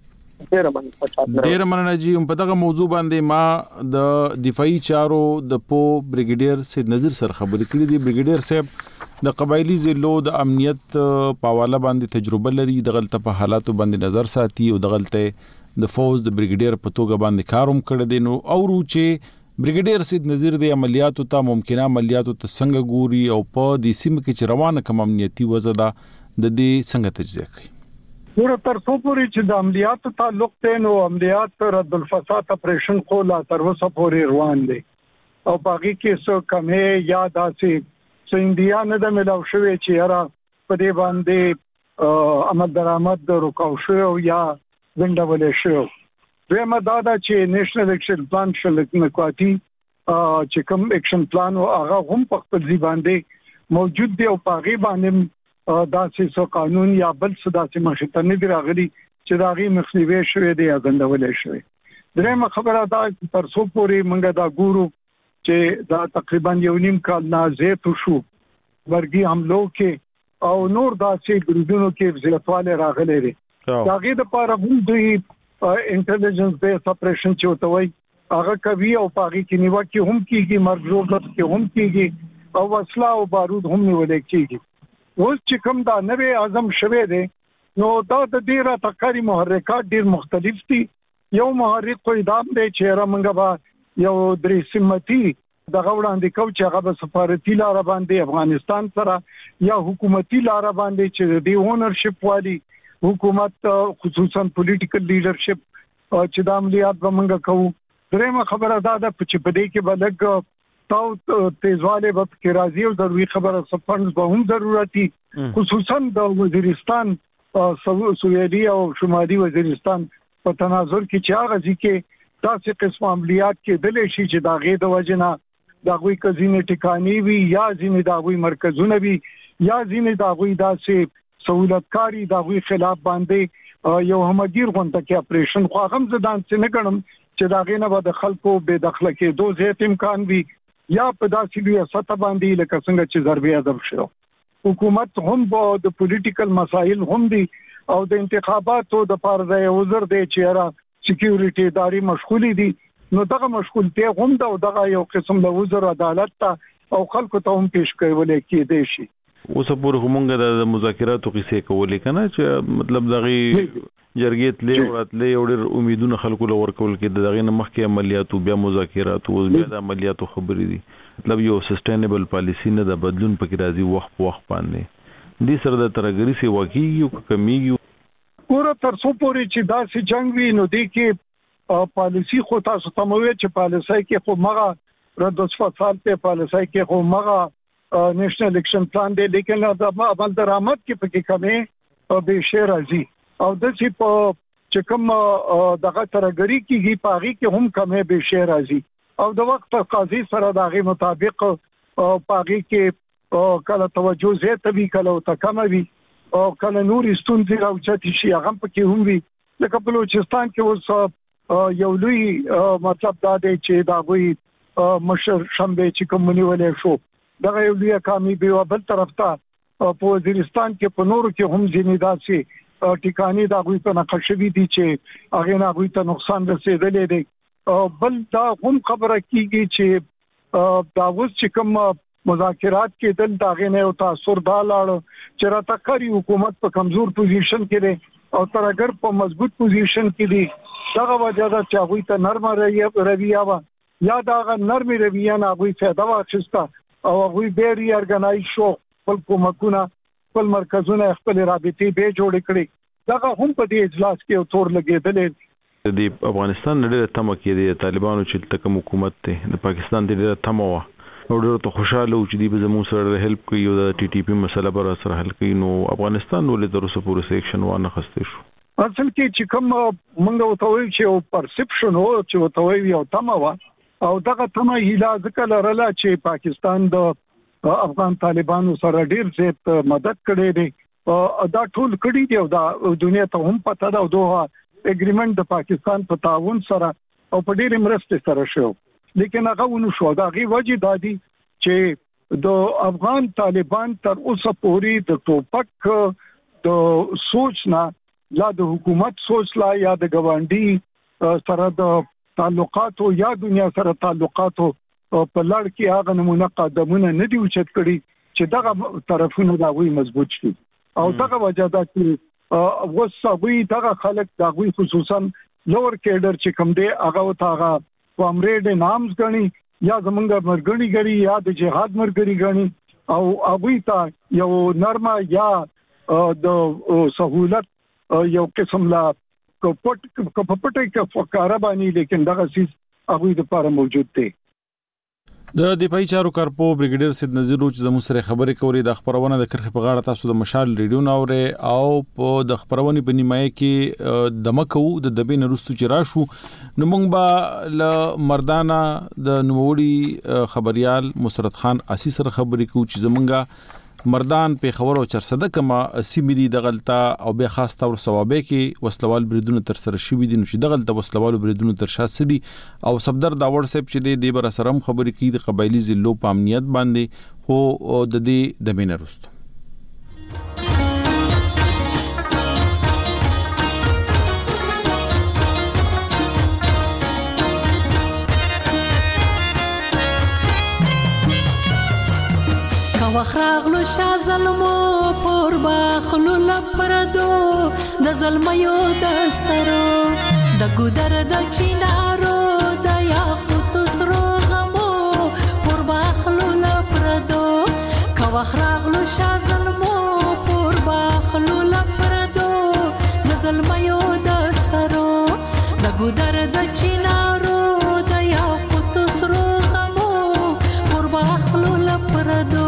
ډیر مننه جی په دغه موضوع باندې ما د دفاعي چارو د پو بریګیډیر سید نظیر سره خبرې کړې دي بریګیډیر صاحب د قبایلی ضلعو د امنیت په حواله باندې تجربه لري د غلطه په حالاتو باندې نظر ساتي او د غلطه د فوز د بریګیډیر په توګه باندې کاروم کړی دی نو او چې بریګیډیر سید نظیر د عملیاتو ته ممکنه عملیاتو ته څنګه ګوري او په دې سیمه کې چې روانه کوم امنیتي وضع ده د دې څنګه تجزیه کوي؟ ور تر څو پورې چې د عملیاتو تعلق ته نو عملیات رد الفساد اپریشن خو لا تر اوسه پورې روان دي او باقي کې څو کمې یا داسې څو انډیا نه د ملاو شوی چې را په دې باندې عمل درآمد رکاو شو یا وینډولې شو. دویمه دا ده چې نېشنل اکشن پلان شل نکواتی چې کوم اکشن پلان او هغه هم په خپل ځای باندې موجود دی او پاغي باندې داسې څو قانون یا بل څه داسې مخته نه دی راغلي چې دا غي مخنیوي شوی دی یا غندولې شوی. درېمه خبره دا تر څو پورې موږ دا ګورو چې دا تقریبا یو نیم کال نازې شو ورګي حملو کې او نور داسې ګروډونو کې زیاتواله راغلي دي. دا غي د پاره هم دوی انټيليجنس بیس اپریشن چې وتوي هغه کوي او پاغي کې نیوا کې هم کیږي مرګ ضرورت کې هم کیږي او وسله او بارود هم نیول کیږي. اوس چې کوم دا نوې اعظم شوه دي نو دا د ډیره تکاری محرکات ډیر مختلف دي. یو محرک خو ادام دی چې رامنګ با یو درې سمتي د غوړاندې کو چې هغه په سفارتي لار باندې افغانستان سره یا حکومتي لار باندې چې دی اونرشپ والی حکومت خصوصا پولیټیکل لیډرشپ چې د عملیات بمنګ کوو. درېمه خبره دا ده چې په دې کې بلګ تاو تیزواله وخت کې راځي او ضروري خبره سپنډ به هم ضرورتي خصوصا د وزیرستان سویدي او شمالي وزیرستان په تناظر کې چې هغه ځکه تاسو قسم عملیات کې دلې شي چې دا غي د وجنه دا غوي کزینه ټکانی وي یا ځینې دا غوي مرکزونه وي یا ځینې دا غوي داسې سہولتکاری دا غوي خلاف باندې یو همګیر غونډه کې اپریشن خو هم ځدان څه نه ګڼم چې دا غینه به د خلکو بے دخله کې دوه زیات امکان وي یا په داسې لوی سطح باندې لکه څنګه چې ضربې اضافه شو. حکومت هم د پولیټیکل مسایل هم دي او د انتخاباتو د پاره یو وزر دی چې را سکیورټي اداري مشغولي دي نو دغه مشغولته هم دا دغه یو قسم د وزر عدالت ته او خلکو ته هم پیش کول کېدای شي. اوس پورې همغه د مذاکراتو قصې کولې کنه چې مطلب دغه جرګې تلې وراتلې او ډېر امیدونه خلکو لور کول کې دغه نه مخکې عملیاتو بیا مذاکرات او بیا د عملیاتو خبرې دي مطلب یو سسټینبل پالیسی نه د بدلون پکې راځي وخت په وخت باندې دې سره د ترګری سي واقعي او کمیږي ور تر څو پورې چې دا سي جنگ وی نو دې کې پالیسی خو تاسو ته مو چې پالیسي کې خو مغه رد وسفات په پالیسي کې خو مغه نېشنل اکشن پلان دی لیکن د عمل درآمد کې پکې کمې به شی راځي او د چې په چې کوم دغه ترګری کېږي پاغي کې هم کمې به شی راځي او د وخت قاضي سره دغه مطابق پاغي کې کله توجه زیات وی کله او کم وی او کله نور استونځي راوچتي شي هغه پکې هم وی لکه بلوچستان کې اوس یو لوی مطلب دا دی چې دا وی مشر شنبه چې کومونی ولې شو دغه یو لوی کامیابی او بل طرف ته په وزیرستان کې په نورو کې هم ځینې داسې ټیکانی دا غوي په نقشوي دي چې هغه نه غوي ته نقصان رسیدلې دي بل دا هم خبره کیږي چې دا اوس چې کوم مذاکرات کې دل داغه نه او تاثیر دا لاړ چې را تکری حکومت په کمزور پوزیشن کې ده او تر اگر په مضبوط پوزیشن کې دي دغه وجه دا چې غوي ته نرم رویه وا یا دا نرم رویه نه غوي فائدہ واخیسته او غوي به ری ارګنایز شو خپل کومکونه خپل مرکزونه خپل رابطې به جوړ کړي دا هم په دې اجلاس کې او تور لګیدل د افغانستان ډېر تمه کې دي طالبانو چې تک حکومت ته د پاکستان ډېر تمه و او ډېر ته خوشاله و چې دی به زموږ سره هیلپ کوي او د ټي ټي پی مسله پر سره حل کوي نو افغانستان ولې تر اوسه پورې سیکشن وانه خسته شو. اصل کې چې کوم موږ وتوي چې او پرسپشن او چې وتوي یو تمه و او دغه تمه هیله ځکه لرله چې پاکستان د افغان طالبانو سره ډیر زیات مدد کړي دي دا ټول کړي دي او د دنیا ته هم پته ده او دوه اګریمنت د پاکستان په تعاون سره او په ډیر مرسته سره شو لیکن هغه ونو شو دا غي وجه دادي چې د افغان طالبان تر اوسه پورې د ټوپک د سوچ نه لا د حکومت سوچ لا یا د ګوانډي سره د تعلقات او یا دنیا سره تعلقات په لړ کې هغه نمونه قدمونه نه دی اوچت کړي چې دغه طرفونه دا وی مضبوط شي او دغه وجه دا چې وسوي دغه خلک دا وی خصوصا لوور کېډر چې کوم دی هغه او هغه کامریډ نامز غني یا زمونږ مرګنی غړي یا د جهاد مرګري غني او هغه ته یو نرمه یا د سہولت یو قسم لا کپټ کپټي ک فقره باندې لیکن دغه سیس هغه د لپاره موجود دی. د دفاعي چارو کارپو بریګیډیر سید نذیر چې زموږ سره خبرې کوي د خبرونه د کرخه په غاړه تاسو د مشال ریډیو ناوره او په د خبرونه په نیمایه کې د مکو د دبې نرستو چې راشو نو موږ به ل مردانه د نووړي خبريال مسرت خان اسی سره خبرې کوو چې زمونږه مردان په خبر او چرسده کما سیمدي د غلطه او به خاص تور ثوابه کې وسلوال بریدونه تر سره شوي دي نو چې د غلطه وسلوال بریدونه تر شاسه دي او صفدر دا واتساپ چې دی بر سره خبرې کوي د قبایلی ضلعو په امنیت باندې خو د دې د مینرست وخراغلو شا ظلمو پور باخلو لپردو د ظلمیو د سرو د ګودر د چینارو د یاقوت سرو غمو پور باخلو لپردو کا وخراغلو شا ظلمو پور باخلو لپردو د ظلمیو د سرو د ګودر د چینارو د یاقوت سرو غمو پور باخلو لپردو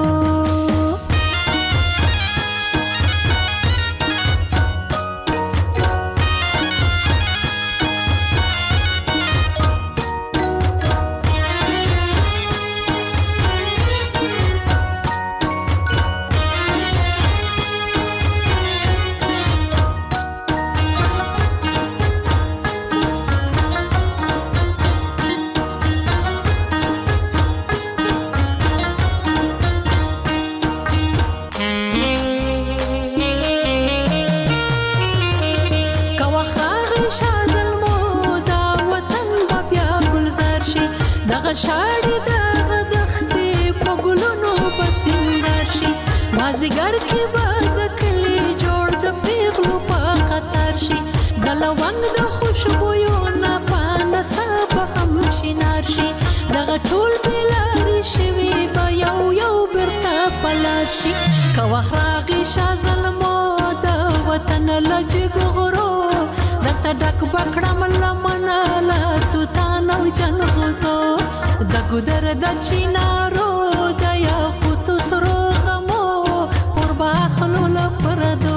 شاړې د دختې په ګلونو بسنګر شي مازدیګر کې به د کلي جوړ د پیغلو په خطر شي د لونګ د خوشبویو نه پانه څه به هم چینار شي دغه ټول بېلارې شوي به یو یو بیرته پلار شي که وخت راغی شا ظلمو د وطن له جګو غرو درته ډک به کړم لمنه له توتان او جنغوزو د ګودر د چینارو د یاقوتو سرو غمو پر باخلو لپردو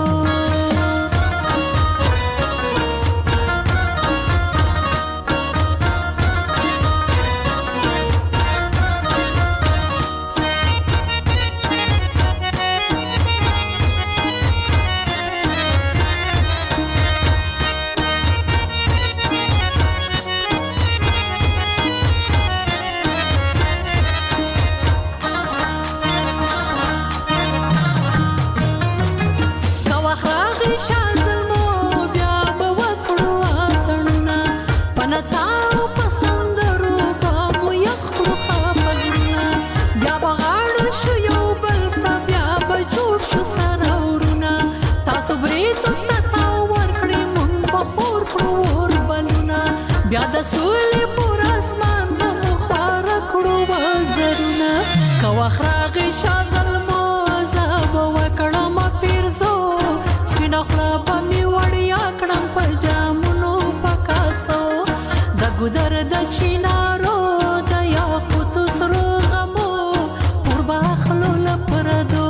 سولې پر اسمان به خوار کړو وزرونه که وخت راغی شا ظلمو زه به وکړم پیرزو سپینه خوله به مې وړیا کړم په جامونو په کاسو د ګودر د چینارو د یاقوتو سرو غمو پر باخلو لپردو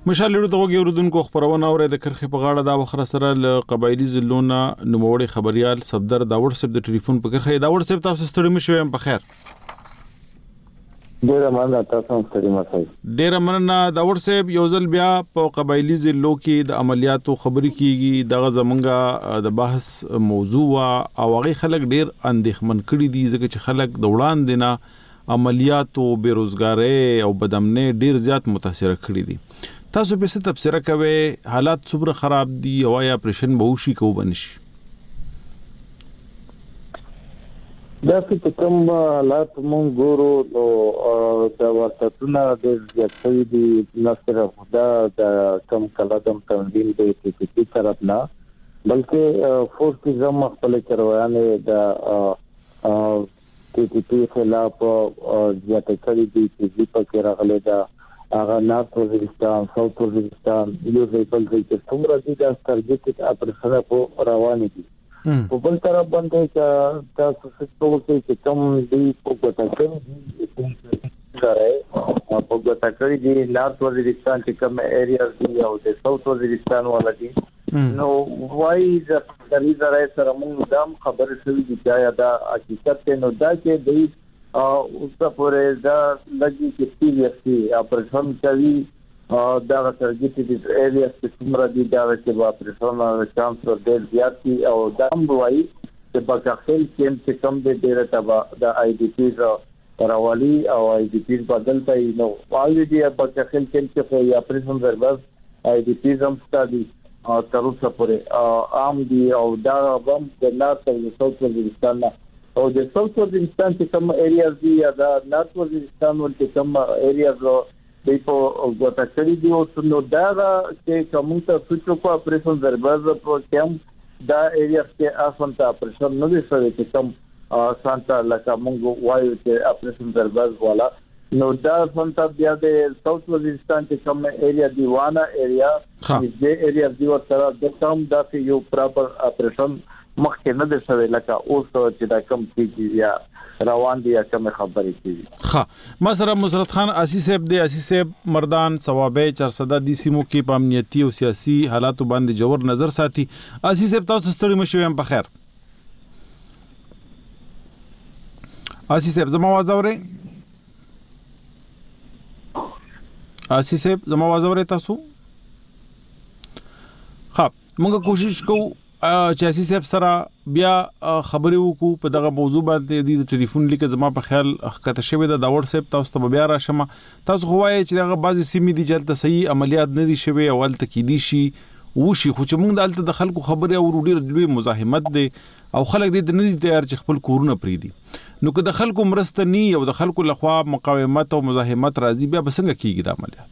مشال لرو دغه اوردونکو خبرونه اورې د کرخې په غاړه دا وخره سره ل قبایلی زلونه نوموړي خبريال صفدر دا واتساپ د ټلیفون په کرخې دا واتساپ تاسو ستړي مشوي په خیر ډیر مننه تاسو ستړي مشوي ډیر مننه دا واتساپ یو ځل بیا په قبایلی زلو کې د عملیاتو خبري کیږي دغه زمونږه د بحث موضوع او هغه خلک ډیر اندېښمن کړي دي ځکه چې خلک د وړاندې نه عملیاتو بیروزګاری او بدامنۍ ډیر زیات متاثر کړي دي تاسو په څه تفسیر کوي حالات څومره خراب دي او یا اپریشن به وشي کو بنشي دا چې کوم حالات مونږ ګورو نو دا ورتونه د ځای دي نصر خدا د کم کلادم تنظیم د پی پی پی طرف نه بلکې فورس کی زم خپل چروانه د پی پی پی خلاف ځاتې کړی دي چې په کې راغلي دا هغه نارت وزیرستان ساوث وزیرستان یو ځای بل ځای کې څومره دي دا سترګې اپریشن په روان دي په بل طرف باندې چې تاسو څه چې کوم دی په کوټه کې راځي په کوټه کې دي نارت وزیرستان چې کوم ایریا دي او د ساوث وزیرستان ولدي نو وای د سري زراعت سره موږ دام خبرې شوې دي چې دا حقیقت نو دا چې دی او اوس پورې دا لګي چې سیریسلی اپریشن کوي دا سرګیټي د ایریا چې څومره دي دا چې اپریشن چانس ډېر زیات دي او دا هم وایي چې په کاخل کې چې کم دي ډېر تبا د آی ډي پیز راوالي او آی ډي پیز بدل پي نو وايي دي په کاخل کې چې په اپریشن ورباز آی ډي پیز هم ستادي او تر اوسه پورې عام دي او دا هم د نارت او ساوث وزیرستان او د ساوث وزیرستان چې کوم ایریاز دي یا د نارت وزیرستان ولته کوم ایریاز دی په ګوتاکړي دي او نو دا چې کوم ته څه په اپریشن درباز په کم دا ایریاز کې اسانه اپریشن نه دي سره چې کوم سانتا لکه موږ وایو چې اپریشن درباز والا نو دا سانتا بیا د ساوث وزیرستان چې کوم ایریا دی وانا ایریا دې ایریا دی ورته د کوم دا یو پراپر اپریشن مخکې نه د شوی لکه اوس چې دا کم کیږي یا روان دي یا کوم خبرې کیږي ها ما سره مسرت خان اسی صاحب دی اسی صاحب مردان ثوابه چرصدا دي سیمو کې په امنیتي او سیاسي حالاتو باندې جوړ نظر ساتي اسی صاحب تاسو ستړي مشوي هم په خیر اسی صاحب زما आवाज اوري اسی صاحب زما आवाज اوري تاسو ها موږ کوشش کوو چې اسی صاحب سره بیا خبرې وکړو په دغه موضوع باندې د ټلیفون لیک زما په خیال حقیقت شوی د واتس اپ تاسو ته بیا راشم تاسو خو وایي چې دغه بعضی سیمې دي چې صحیح عملیات نه دي شوی او ولته کې دي شي وشي خو چې موږ دلته د خلکو خبرې او ډېر لوی مزاحمت دي او خلک دې نه دي تیار چې خپل کورونه پریدي نو که د خلکو مرسته ني او د خلکو لخوا مقاومت او مزاحمت راځي بیا بسنګ کیږي د عملیات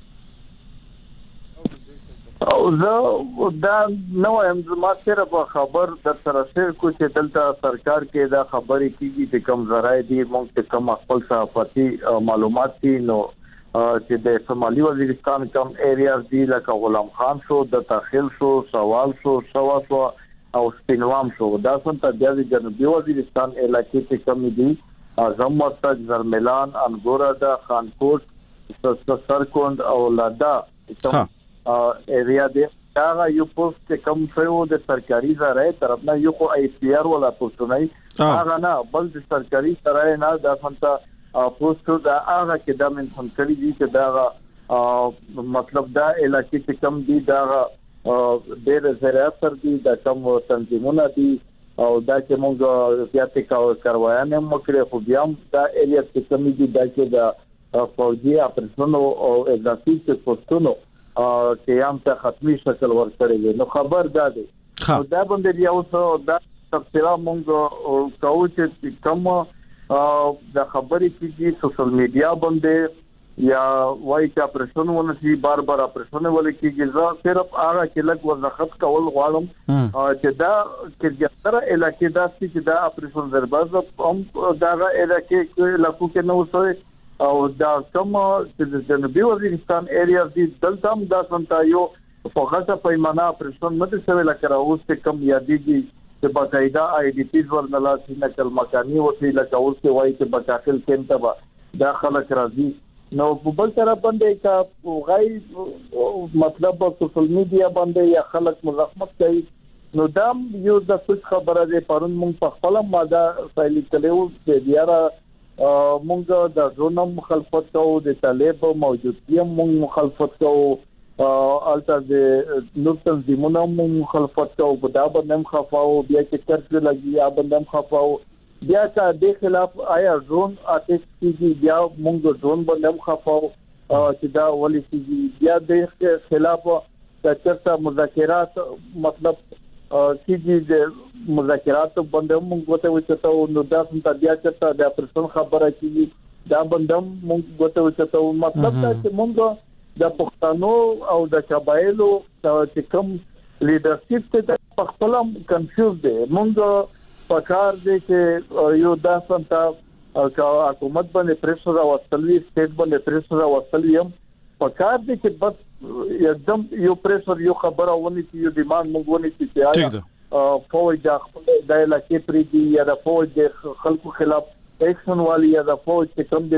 او زه دا نو هم ما سره په خبر در سره شیر کو چې دلته سرکار کې دا خبرې کیږي چې کم ذرایع دي موږ ته کم خپل صحافتي معلومات دي نو چې د شمالي وزیرستان کم ایریاز دي لکه غلام خان شو د تاخیل شو سوال شو شوا شو او سپینوام شو دا څنګه د جنوبي وزیرستان علاقې کې کم دي اعظم مستج زرملان انګورا د خانکوټ سرکوند او لادا ایریا دی دا یو پوسټ کم شو د سرکاري ځای طرفنا یو خو ای پی آر ولا پوسټ نه هغه نه بل د سرکاري ځای نه دا څنګه پوسټ دا هغه کې د من څنګه دي چې دا مطلب دا علاقې چې کم دي دا ډېر زراعت تر دي دا کم تنظیمونه دي او دا چې موږ بیا ته کاروایانه مکرې خو بیا دا ایریا چې کم دي دا چې دا فوجي اپریشن او اضافي څه پوسټونو چې هم ته ختمي شکل ورکړي نو خبر دا دی دا باندې یو څه دا تفصیلا مونږ کوو چې کوم د خبرې کیږي سوشل میډیا باندې یا وایي چې اپریشن ونشي بار بار اپریشن ولې کیږي زه صرف هغه کې لګ وضاحت کول غواړم چې دا چې تر علاقې دا چې دا اپریشن درباز هم دا علاقې کې لکو کې نو وسوي او دا کوم چې د جنوبي وزیرستان ایریا دي دلته هم دا څنګه یو په خاصه پیمانه اپریشن نه څه لکه اوس کم یادېږي چې باقاعده آی ډي پیز ورنلاسي نقل مکاني وسیله کول چې وایي چې بکافل کېنته با داخله راځي نو په بل طرف باندې کا غي مطلب په سوشل میډیا باندې یا خلک مزاحمت کوي نو دا یو د څه خبره ده پرون موږ په خپل ماده فایل کړو چې بیا موږ د ژوند مخالفت کوو د طالب موجودیت موږ مخالفت کوو البته د نور تنظیمونو موږ مخالفت کوو دا باندې خفاو بیا چې ترڅ لګي یا باندې خفاو بیا چې د خلاف آیا ژوند اټیک کیږي بیا موږ ژوند باندې خفاو چې دا ولې کیږي بیا د خلاف د چرته مذاکرات مطلب کیږي د مذاکرات باندې موږ غوته وچتاو نو دا څنګه بیا چې د پرسون خبره کیږي دا باندې موږ غوته وچتاو مطلب دا چې موږ د پښتنو او د قبایلو چې کوم لیډرشپ ته په خپل کنفیوز دي موږ پکار دي چې یو دا څنګه او حکومت باندې پریشر او اصلي سټیټ باندې پریشر او اصلي هم پکار دي چې بس एकदम یو پریشر یو خبره ونی چې یو ډیماند موږ ونی چې آیا فوج د د علاقې پری دی یا د فوج د خلکو خلاف ایکشن والی یا د فوج چې کوم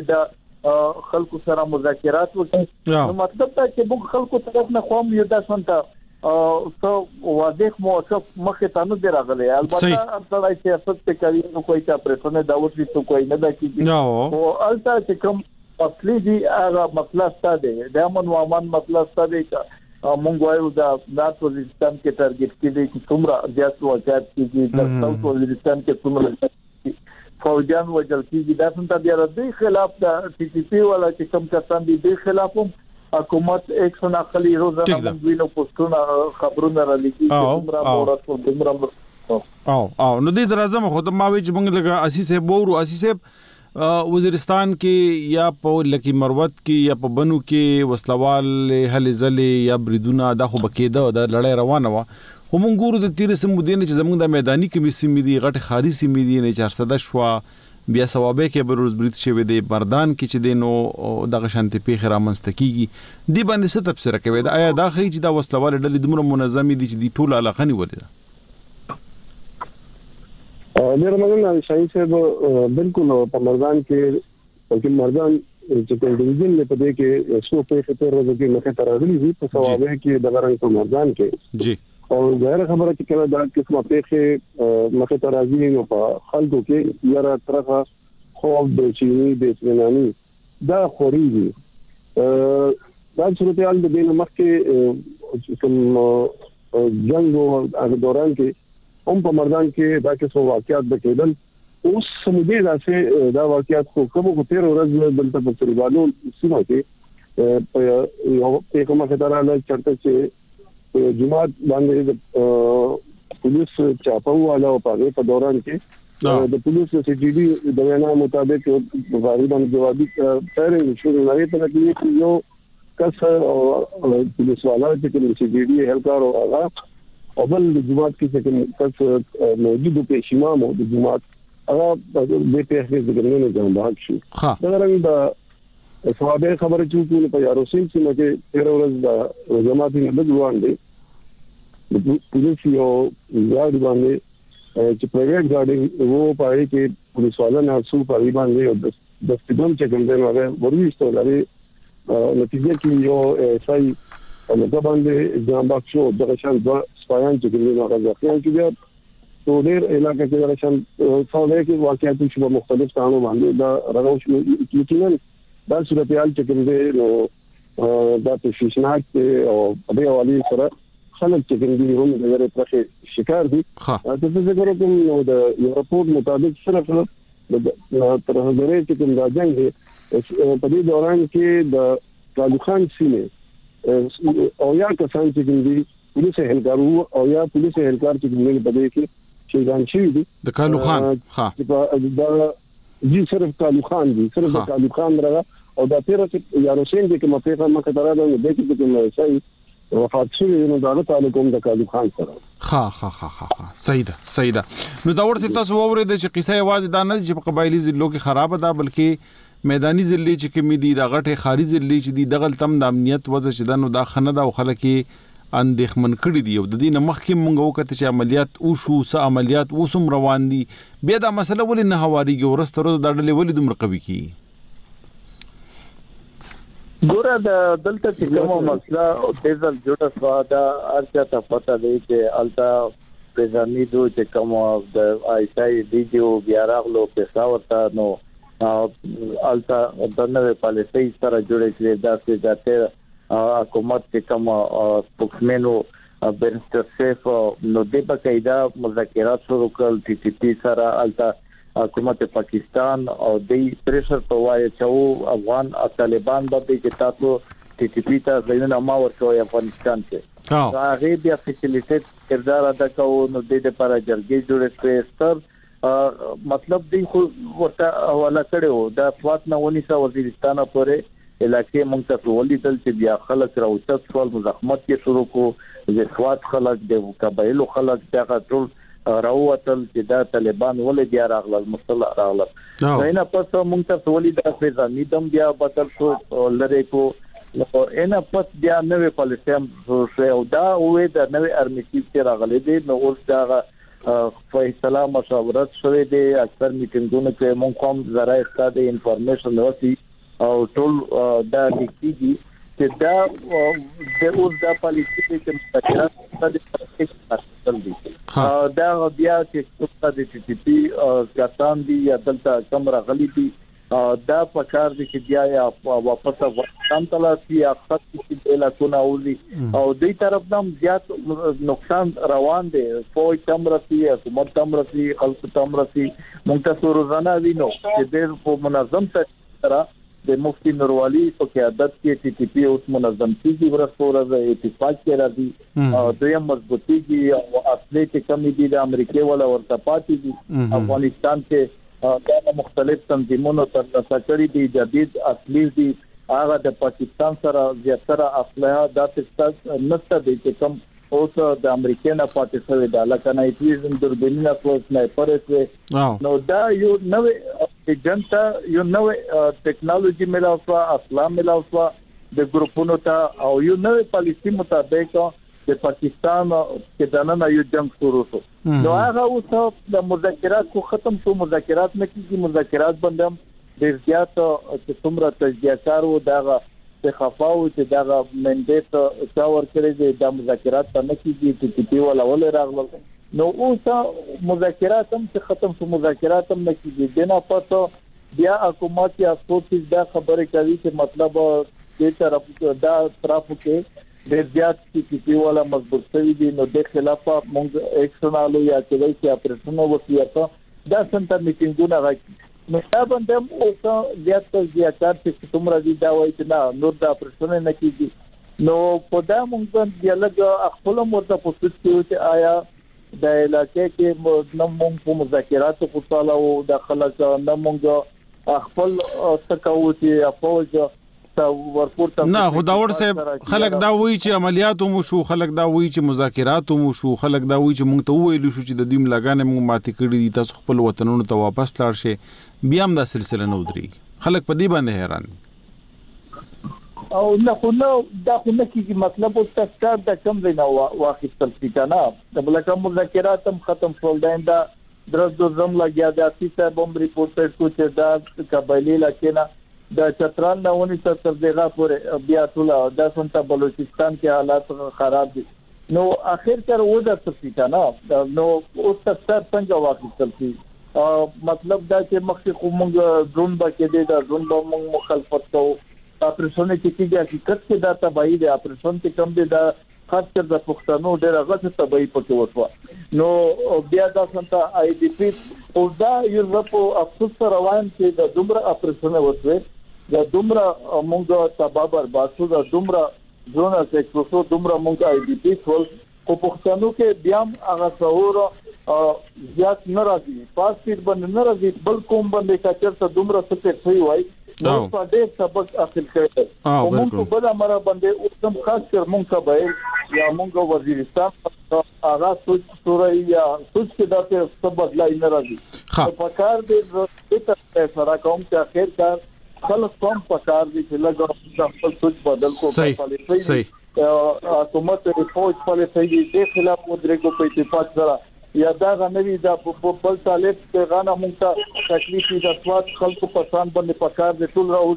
د خلکو سره مذاکرات وکړي نو مطلب دا چې موږ خلکو طرف نه قوم یو د څنګه او څو واضح موقف مخه ته نه دراغله البته ارتای سیاست ته کوي نو کوئی چا پرېښنه دا وځي ته کوئی نه دا کیږي او البته چې کوم اصلي دي هغه مسله ستاسو د امن او امان مسله ستاسو مونږ وایو دا د وزیرستان کې ټارګټ کړي چې څومره زیات واقعیت کیږي د ساوث وزیرستان کې څومره فوجان وجل کیږي دا څنګه بیا د خلاف د ټي ټي پی ولا چې کوم کسان دي د خلاف حکومت ایکشن اخلي روزانه موږ وینو پوسټونه خبرونه را لیکي څومره مورات څومره او او نو دې درازم خو ته ما وی چې موږ لګه اسی صاحب وورو اسی صاحب وزیرستان کې یا په لکی مروت کې یا په بنو کې وسلوال هلې زلې یا بریدونه دا خو بکیده د لړۍ روانه و خو مونږ ګورو د تیر سم مدینه چې زمونږ د میداني کې سیمې دي غټ خاري سیمې دي نه چارصد شوا بیا ثوابه کې بروز برید شوی دی مردان کې چې دینو دغه شانتي پیخ را منستکیږي دی باندې څه تفسیر کوي دا آیا دا خي چې دا وسلوال ډلې دومره منظمې دي چې دی ټول علاقه نیولې میرا مګن شاهي صاحب بالکل په مردان کې چې مردان چې په ډیویژن په دې کې څو په خطر ورځ کې مخه ترغلي دي په ثوابه کې د غران په مردان کې جی او ظاهر خبره چې کله دا قسمه په مخه ترغلي نو په خلکو کې یاره طرفه خوف د چینی د اسلامي دا خوريږي دا صورتحال د دې مخکې کوم جنگ او دوران کې هم په مردان کې دا کې څو واقعیات بکیدل اوس سمدي دا چې دا واقعیات کو کوم کو تیر ورځ دلته په سریوالو سیمه کې په یو په کومه خطر نه چرته چې جمعات باندې پولیس چاپو والا په په دوران کې د پولیس سی ټي ډي د وینا مطابق غریبانو جوابي پیرنګ شروع نه ته کې یو کس پولیس والا چې سی ټي ډي هلکار او هغه او بل د جماعت کې چې کس موجود په شمامو د جماعت هغه د په هغه ځګنه نه ځان شو دا رنګ د ثوابه خبره چې په یاروسین چې مګه تیر ورځ د جماعت نه بدلوان دي د پولیس یو ګاډي باندې چې پرایویټ ګاډي وو پای کې پولیس والا نه څو پای باندې د ستګم چې کوم دی هغه ورېستو لري نتیجه کې یو سای او دا باندې ځان بخښو د شان د سپایان چې کومه هغه ځکه چې بیا ټول ډېر علاقې کې درشن څو کې واقعیت چې په مختلف ځانو باندې دا راغوش یقینا دا صورتحال چې کوم دی نو دا تشویشناک او په دې حواله سره خلک چې کوم دي هم د غیر پرخه شکار دي تاسو څنګه کوم نو د یو راپور مطابق سره د تر هغه چې کوم دا جنگ دی په دې دوران کې د طالب خان سینه او یا کسان چې کوم دي پولیس هلکارو او یا پولیس هلکار چې کوم په دې کې چې ځان شي دي د کالو خان ها دا جی صرف کالو خان دي صرف کالو خان راغله او دا تیر چې یارو سین دي کوم په ما کتره ده د دې کې کوم شي وفات شوی نو دا تعالی کوم د کالو خان سره ها ها ها ها صحیح ده صحیح ده نو دا ورته تاسو وورید چې قصه یوازې دا نه چې په قبایلی ضلعو کې خراب ده بلکې میدانی ضلع چې کوم دي د غټه خاري ضلع چې دي دغه تم د امنیت وضع چې دنو دا خنه دا خلک اندېخمن کړي دي او د دې مخکې مونږ وکړه چې عملیات او شو س عملیات اوسم روان دي بیا دا مسله ولې نه هواريږي ورسته ورځ دا ډلې ولې دومره قوي کی ګوره د دلته چې کومه مسله د ځل جوړه شو دا ارچا ته پته دی چې التا پېژنې دوی چې کومه د آیسای ویډیو بیا راغلو په ساورتا نو التا د نوې پالیسۍ سره جوړې کړې دا چې د حکومت چې کومه پوکمنو برنسټر سیف نو د بقایدا مذاکرات شروع کړل ټي ټي پی سره التا حکومت پاکستان او د پریشر په وایي چې افغان او طالبان باندې چې تاسو ټي ټي پی ته ځینې ما ورکوي افغانستان کې هغه بیا فیسیلیټیټ کردار ادا کوي نو د دې لپاره جرګې جوړې کړې ستر مطلب دی خو ورته حواله کړو د فوات نه ونی سا وزیرستان پورې علاقې مونږ ته ولیدل چې بیا خلک راوچت سوال مزاحمت کې شروع کو د فوات خلک د قبایلو خلک څنګه ټول راووتل چې دا طالبان ولې بیا راغلل مصطلح راغلل نه پس مونږ ته ولې د فیضانی دم بیا بدل شو لری کو نو ان پس بیا نوې پالیسیم شو او دا وې د نوې ارمی چیف چې راغلي دي نو اوس دا فیصله مشاورت شوې دي اکثر میټینګونه کې مونږ کوم ذرایع ستاسو انفارمیشن ورسي او ټول دا لیکيږي چې دا د اوس د پالیسي کې مستقرات ستاسو دي دا بیا چې څه د ټي ټي پی کسان دي یا دلته کم راغلي دي دا په کار دي چې بیا یا واپس افغانستان ته لاړ یا خط کې علاقونه اولي او دې طرف نام زیات نقصان روان دي فوج تمرسي حکومت تمرسي خلک تمرسي منتصر روزانه وینو چې د په منظم سره د مفتی نوروالی په قیادت کې ټي ټي پی اوس منظم کیږي ورسره اتفاق کې راځي او دویم مضبوطی کې او اصلي کې کمی دي د امریکای ولا ورته پاتې دي افغانستان کې دا مختلف تنظیمونو تر تکړی دي جدید اصلي دي هغه د پاکستان سره زیاتره اسلحه د تاسو نشته دي چې کوم اوس د امریکای نه پاتې شوی د علاقه نه ایتیزم دربینه پلس نه پرېږي نو دا یو نوې جنتا یو نوې ټیکنالوژي ملاوه اسلام ملاوه د ګروپونو ته او یو نوې پالیسي مطابق د پاکستان کې د نن یو جنگ شروع شو نو هغه اوس د مذاکرات کو ختم شو مذاکرات نه کیږي مذاکرات بندم د زیات چې څومره تجزیه‌کار و دغه څه خفاو چې دغه منډیټ څا ورکړي د مذاکرات ته نه کیږي چې ټي پی ولا ول راغلل نو اوس مذاکرات هم چې ختم شو مذاکرات هم نه کیږي دنه پته بیا حکومت یا څوک دا خبره کوي چې مطلب دې طرف دا طرف کې د زیات ټي پی ولا مضبوط شوی دي نو د خلاف موږ ایکشنالو یا چې اپریشن وکړو دا څنګه میټینګونه راځي نو دا باندې اوس زیات زیاتار چې څومره دي دا وایي چې نه نور دا اپریشن نه کیږي نو په دا موږ باندې لږ خپل مرته پوښتنه کوي چې آیا د علاقې کې نو موږ په مذاکراتو خوشاله او د خلک نو موږ خپل تکاو چې فوج ته ورپورته نه خداور صاحب خلک دا وایي چې عملیات مو شو خلک دا وایي چې مذاکرات مو شو خلک دا وایي چې موږ ته ویلو شو چې د دیم لګانې موږ ماتې کړې دي تاسو خپل وطنونو ته واپس لاړ شئ بیا هم دا سلسله نه ودري خلک په دې باندې حیران او نه خو نو دا خو نه کیږي مطلب او تاسو د کوم ځای نه واخیستل کیږي نه د بلکې مذاکرات هم ختم شول دا درز د زم لګیا د اساسي بم ریپورت کو چې دا قبایلی لکه د چترال نه ونی تر دغه پورې بیا ټول د سنت بلوچستان کې حالات خراب دي نو اخر تر و د څه نه نو او تاسو څنګه واخیستل کیږي مطلب دا چې مخکې کومه ډرون بکې دي دا ډرون به مخالفت کوو اپریشن کې کېږي حقیقت کې دا تبعی دی اپریشن کې کم دی دا خاص کر د پښتنو ډېر هغه تبعی پکې وشو نو بیا دا څنګه آی ډی پی او دا یو په افسوس روان چې د دومره اپریشن وشوي د دومره مونږه تبا برباد شو د دومره ځونه چې څو دومره مونږه آی ډی پی ټول په پښتنو کې بیا هغه څور زیات ناراضي پاسپورت باندې ناراضي بل کوم باندې کچر دومره څه څه وای نو په دې سبق اخل کړی او موږ په بل امر باندې اوسم خاص کر موږ کبه یا موږ وزیرستان هغه سوچ سوري یا سوچ کې دا سبق لای نه راځي په کار دې ته سره کوم چې اخر کار خلک کوم په کار دې چې لګو خپل سوچ بدل کو صحیح صحیح حکومت فوج پالیسي دې خلاف مدرکو په اتفاق سره یا دا غنوي دا په بل طالب څنګه موږ ته تکلیف دي د سواد خلکو په سان باندې پکار دي ټول راوځي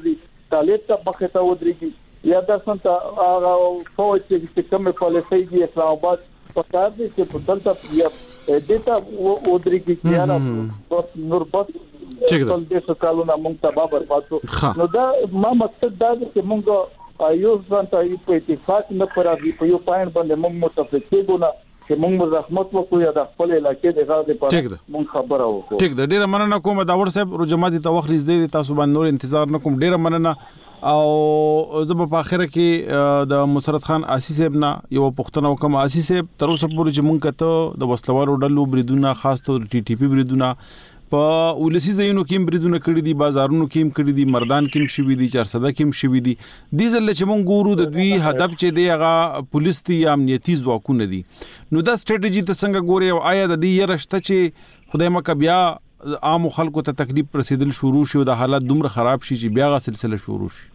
طالب ته مخه ته ودرېږي یا د سنت هغه فوج چې کومه پالیسي دی اسلام آباد په کار دي چې په دلته یا دیتا ودرېږي چې یا بس نور بس ټول دې څه کالونه موږ ته بابر پاتو نو دا ما مقصد دا چې موږ ایو ځان په اتفاق نه پرځي په یو پاین باندې موږ متفق کېږو چې موږ زحمت وکړو یا د خپل علاقې د غاړې په موږ خبره وکړو. ټیک ده، ډیره مننه کوم دا ور صاحب رجماتي ته وخت زده تاسو باندې نور انتظار نه کوم. ډیره مننه او زه په اخره کې د مسرت خان آسی صاحب نه یو پښتنه وکم. آسی صاحب تر اوسه پورې چې مونږ کته د وسلوالو ډلو بریدونه خاص تور ټي ټي پی بریدونه په ولسی زینو کې بریدونه کړی دي، بازارونو کې کړی دي، مردان کې شوي دي، چارسده کې شوي دي. دې ځل چې مونږ ګورو د دوی هدف چې دی هغه پولیس دي یا امنیتي ځواکونه دي. نو دا سټریټجی ته څنګه ګوري او آیا د دې رشته چې خدای مکه بیا عام خلکو ته تکلیف رسیدل شروع شي او د حالت دومره خراب شي چې بیا غا سلسله شروع شي؟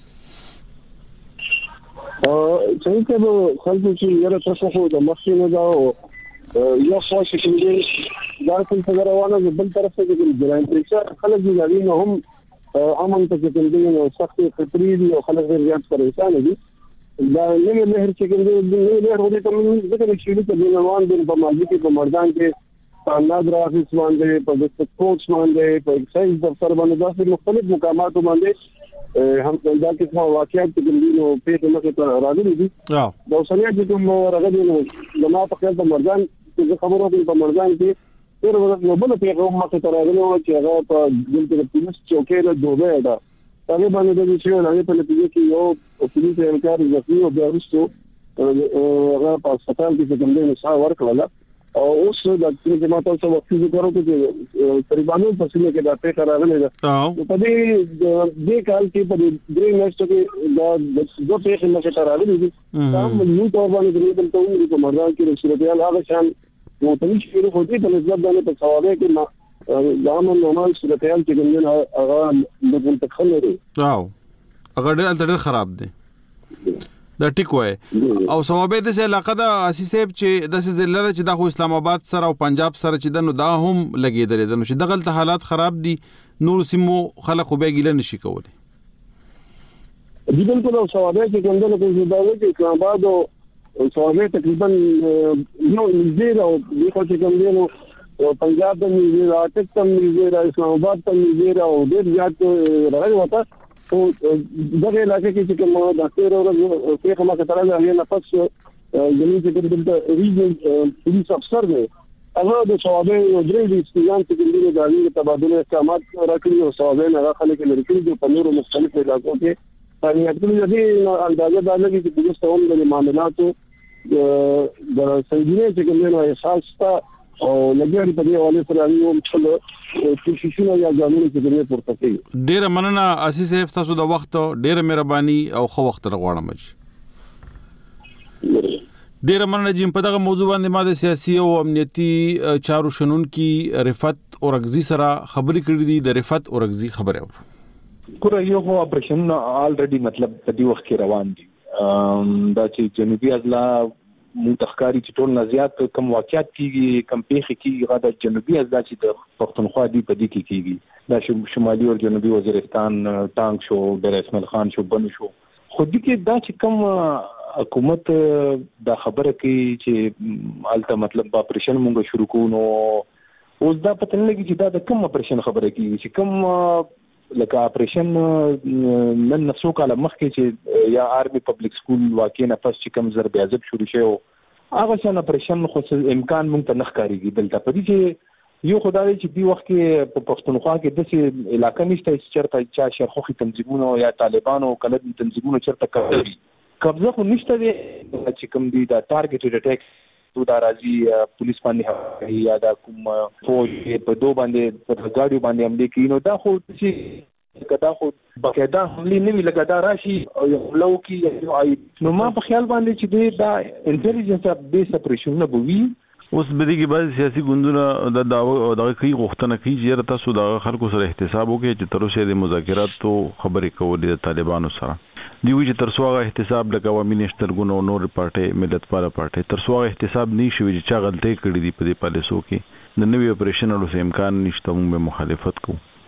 ا څنګه چې خلکو چې یره تاسو خو د مخینه دا یو خاص چې دا څنګه روانه بل طرف ته د جرایم پریکشن خلک دي نو هم امن ته چې کوم نو سخت خطرې دي او خلک ډېر زیات پریشان دي. دا نه مهر چې کوم دي نه ورته کوم څه چې د روان دي په ماضي کې په مردان کې په نادر افیس باندې په د کوچ باندې په ایکسایز دفتر باندې داسې مختلف مقامات باندې هم دا کې څو واقعیت چې کوم نو په مکه ته راغلي دي. دا اوسنۍ چې کوم راغلي نو لما په خپل مردان چې خبرو کې په مردان کې ډېر ورته بل پیغام مکه ته راغلي او چې هغه په دلته د پولیس چوکۍ له دوه ده هغه باندې د چې هغه په نتیجه کې یو پولیس انکار ځکه او بیا وروسته هغه په هسپتال کې کوم دې نشه ورکړل او اوس د چې ماته څو وخت ذکر وکړو چې تقریبا په سیمه کې دا په راغلي ده. په دې دې کال کې په دې میاشتو کې دا د دوه په خدمت ته راغلي دي. هم یو تور باندې د دې په اړه په مردان کې صورتحال هغه شان نو ته چې شروع هوتي په نسبت باندې په سوالې کې ما دا هم نورمال صورتحال چې کوم هغه د منتخب لري او هغه ډېر خراب دي. دا ټیک وای او ثوابه د سه علاقه د اسی صاحب چې د سه ضلع چې د اسلام آباد سره او پنجاب سره چې د نو دا هم لګیدل دي نو چې دغه حالات خراب دي نور سیمو خلک به ګیله نشي کولای. دي بالکل او ثوابه چې کوم د نو د اسلام آباد او ثوابه تقریبا نو زیرو دی خو چې کوم دی نو پنجاب د زیرو ټکم زیرو اسلام آباد ته زیرو او ډیر زیات راغلی وته او دغه علاقې کې چې کوم د تیر ورځ په کومه کتره ده نه پس یعنی چې د ریجن پولیس افسر دی هغه د ثوابه او درې دي استیان چې د غاړي تبادله احکامات راکړي او ثوابه نه خلک لري کړي په نورو مختلفو علاقو کې باندې اټکل دي اندازه دا لګي چې پولیس ته هم د معاملاتو د سنجیدګۍ چې کوم نه احساس تا او لګیاري په دې حواله سره یو څه کوششونه یا ځانونه چې دې پورته کوي. ډیر مننه اسی صاحب تاسو د وخت ډیر مهرباني او خو وخت غواړم. ډیر مننه چې په دغه موضوع باندې ما د سیاسي او امنیتي چارو شنن کې رفعت اورغزي سره خبرې کړې دي. د رفعت اورغزي خبره اور ګوره یو خو اپریشن الریډي مطلب په دې وخت کې روان دي. دا چې جنوبي اضلاع متخکاری چې ټول نه زیات کم واقعیت کیږي کم پیښې کیږي غا د جنوبي اضلاع چې د پښتونخوا دی په دې کې کیږي دا شمالي او جنوبي وزیرستان ټانک شو ډېر اسماعیل خان شو بن شو خو دې کې دا چې کم حکومت دا خبره کوي چې الته مطلب اپریشن مونږ شروع کوو نو اوس دا پته نه لګي چې دا د کوم اپریشن خبره کوي چې کوم لکه اپریشن نن نسو کاله مخکې چې یا آرمي پبلک سکول واقع نه پس چې کم ضرب عذاب شروع شو هغه شان اپریشن خو امکان مونږ ته نخ کاریږي دلته په دې چې یو خدای چې دی وخت کې په پښتونخوا کې د سي علاقې نشته چې چرته چا شرخوخي تنظیمونو یا طالبانو کله تنظیمونو چرته کوي قبضه خو نشته دی چې کوم دی دا ټارګټډ اٹیک تو دا راځي پولیس باندې یا دا کوم فوج په دوه باندې په ګاډي باندې هم لیکي نو دا خو چې کدا خو بقاعده حمله نه وی لګا دا راشي او یو کی یو آی نو ما په خیال باندې چې دا انټيليجنس بیس اپریشن نه بوي. اوس به دي کې بعض سیاسي ګوندونه د داوا او دغه کوي غوښتنه کوي چې تاسو د خلکو سره احتساب وکړي چې تر اوسه د مذاکراتو خبرې کولې د طالبانو سره دی وی چې تر څو احتساب د قومي نشترګونو نور پارټي ملت پاله پارټي تر څو احتساب نشي چې چا غلطي کړې دي په دې پالیسو کې د نوې اپریشن له امکان نشته موږ مخالفت کوو.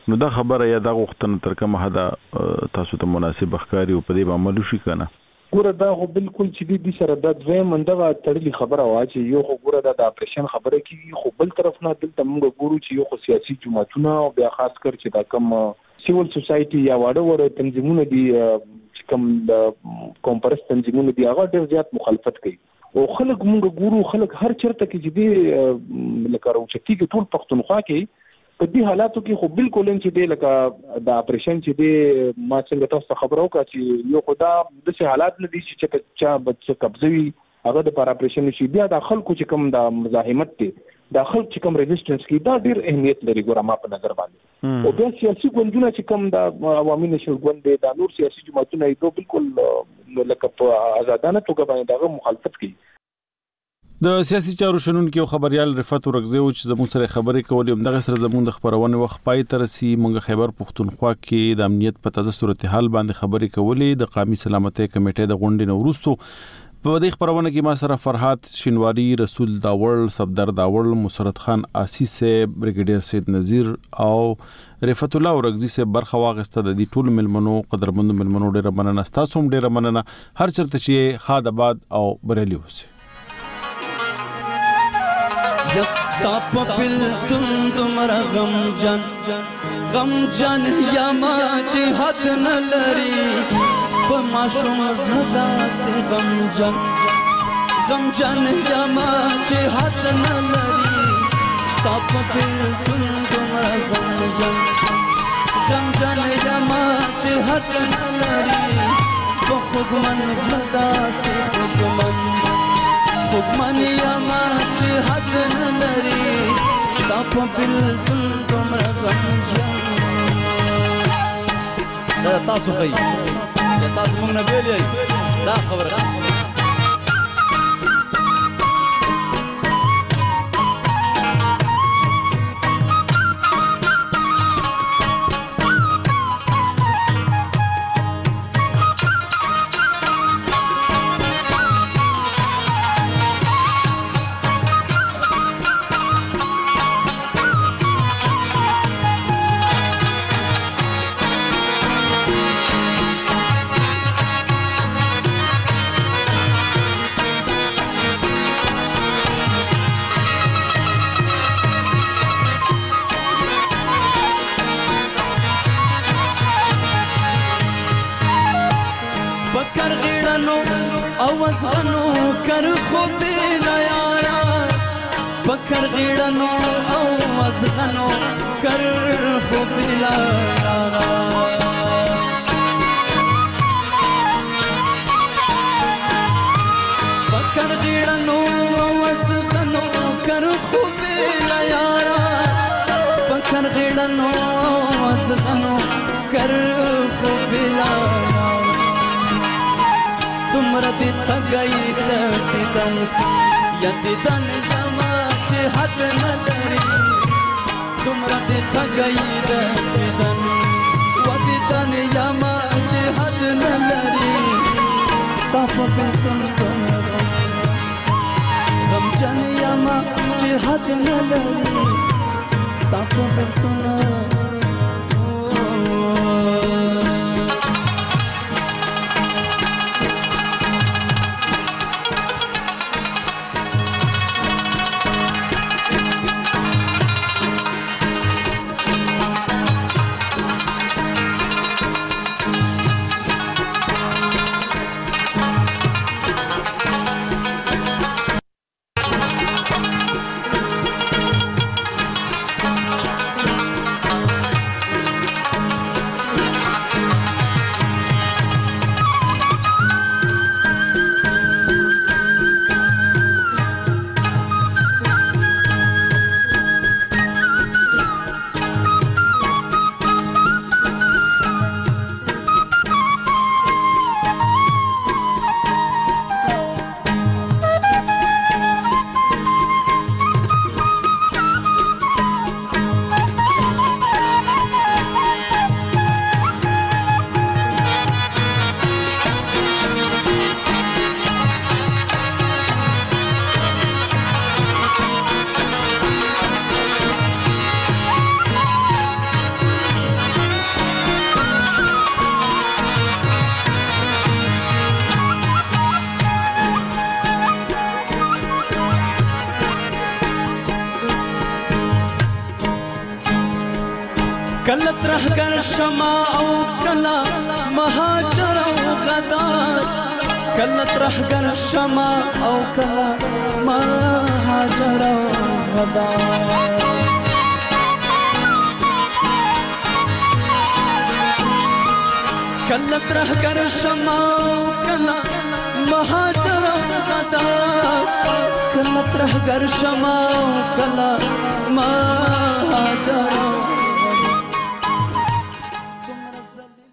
نو دا خبره یا دا غوښتنه تر کومه حد تاسو ته مناسب ښکاري او په دې باندې عمل وشي کنه؟ ګوره دا خو بالکل چې دې سره د دوی منډه تړلې خبره وا چې یو خو ګوره د اپریشن خبره کیږي، خو بل طرف نه دلته موږ ګورو چې یو خو سیاسي جماعتونه او بیا خاص کر چې دا کم سیول سوسایټي یا واړه وړه تنظیمونه دي چې کوم د کمپرس تنظیمونه دي هغه ډېر زیات مخالفت کوي او خلک موږ ګورو خلک هر چرته کې چې دې لکه راوچتي کې ټول پښتونخوا کې په دې حالاتو کې خو بالکل چې دې لکه د اپریشن چې دې ما څنګه تاسو خبرو کا چې یو خدا د څه حالات نه دي چې چا بچ قبضوي هغه د پر اپریشن شي بیا د خلکو چې کوم د مزاحمت دي د خلک چې کوم ریزिस्टنس کې دا ډیر اهمیت لري ګوره ما په نظر باندې او بیا سیاسي ګوندونه چې کوم د عوامي نشل ګوند دي د نور سیاسي جماعتونه یې بالکل لکه په آزادانه توګه باندې دغه مخالفت کوي. د سیاسي چارو شنونکو یو خبريال رفعت ورغزي او چې زموږ سره خبرې کولې هم دغه سره زموږ د خبرونه وخت پای تر سي موږ خیبر پختونخوا کې د امنیت په تازه صورتحال باندې خبرې کولې د قومي سلامتۍ کمیټې د غونډې نو وروسته په دې خبرونه کې ما سره فرحات شینواری، رسول داول، صفدر داول، مسرت خان آسیس، بریګیډیر سید نذیر او رفعت الله ورغزي سے برخه واغسته د دې ټول ملمنو قدرمند ملمنو ډیره مننه، تاسو هم ډیره مننه هر چرته چې خاد آباد او بریلی اوسه. یستا پپل تم تمرا غم جان غم جان یا ما چې حد نه لري په ماشوم زدا سي غم جان غم جان یا ما چې حد نه لري ستا پپل تم تمرا غم جان غم جان یا ما چې حد نه لري په خوګمن زدا سي خوګمن خوګمن یا ما چې حد نه لري ستا په بلبل دومره غمجن دا تاسو خی دا تاسو موږ نه ویلې دا خبره بکر غیړنو او مزغنو کر خو بلا یارا بکر غیړنو او مزغنو کر خو بلا یارا بکر غیړنو او مزغنو کر خو بلا یارا تمرا دې ثګای ته دن یدي دن حد نه لري دومره دې ثګی د دیدن و دیدن یا ما چې حد نه لري ستا په بلکل دومره غمجن یا ما چې حد نه لري ستا په بلکل ترهګر شما او کلا مهاجر او غدار کله ترهګر شما او کلا مهاجر او غدار کله ترهګر شما او کلا مهاجر او غدار کله ترهګر شما او کلا مهاجر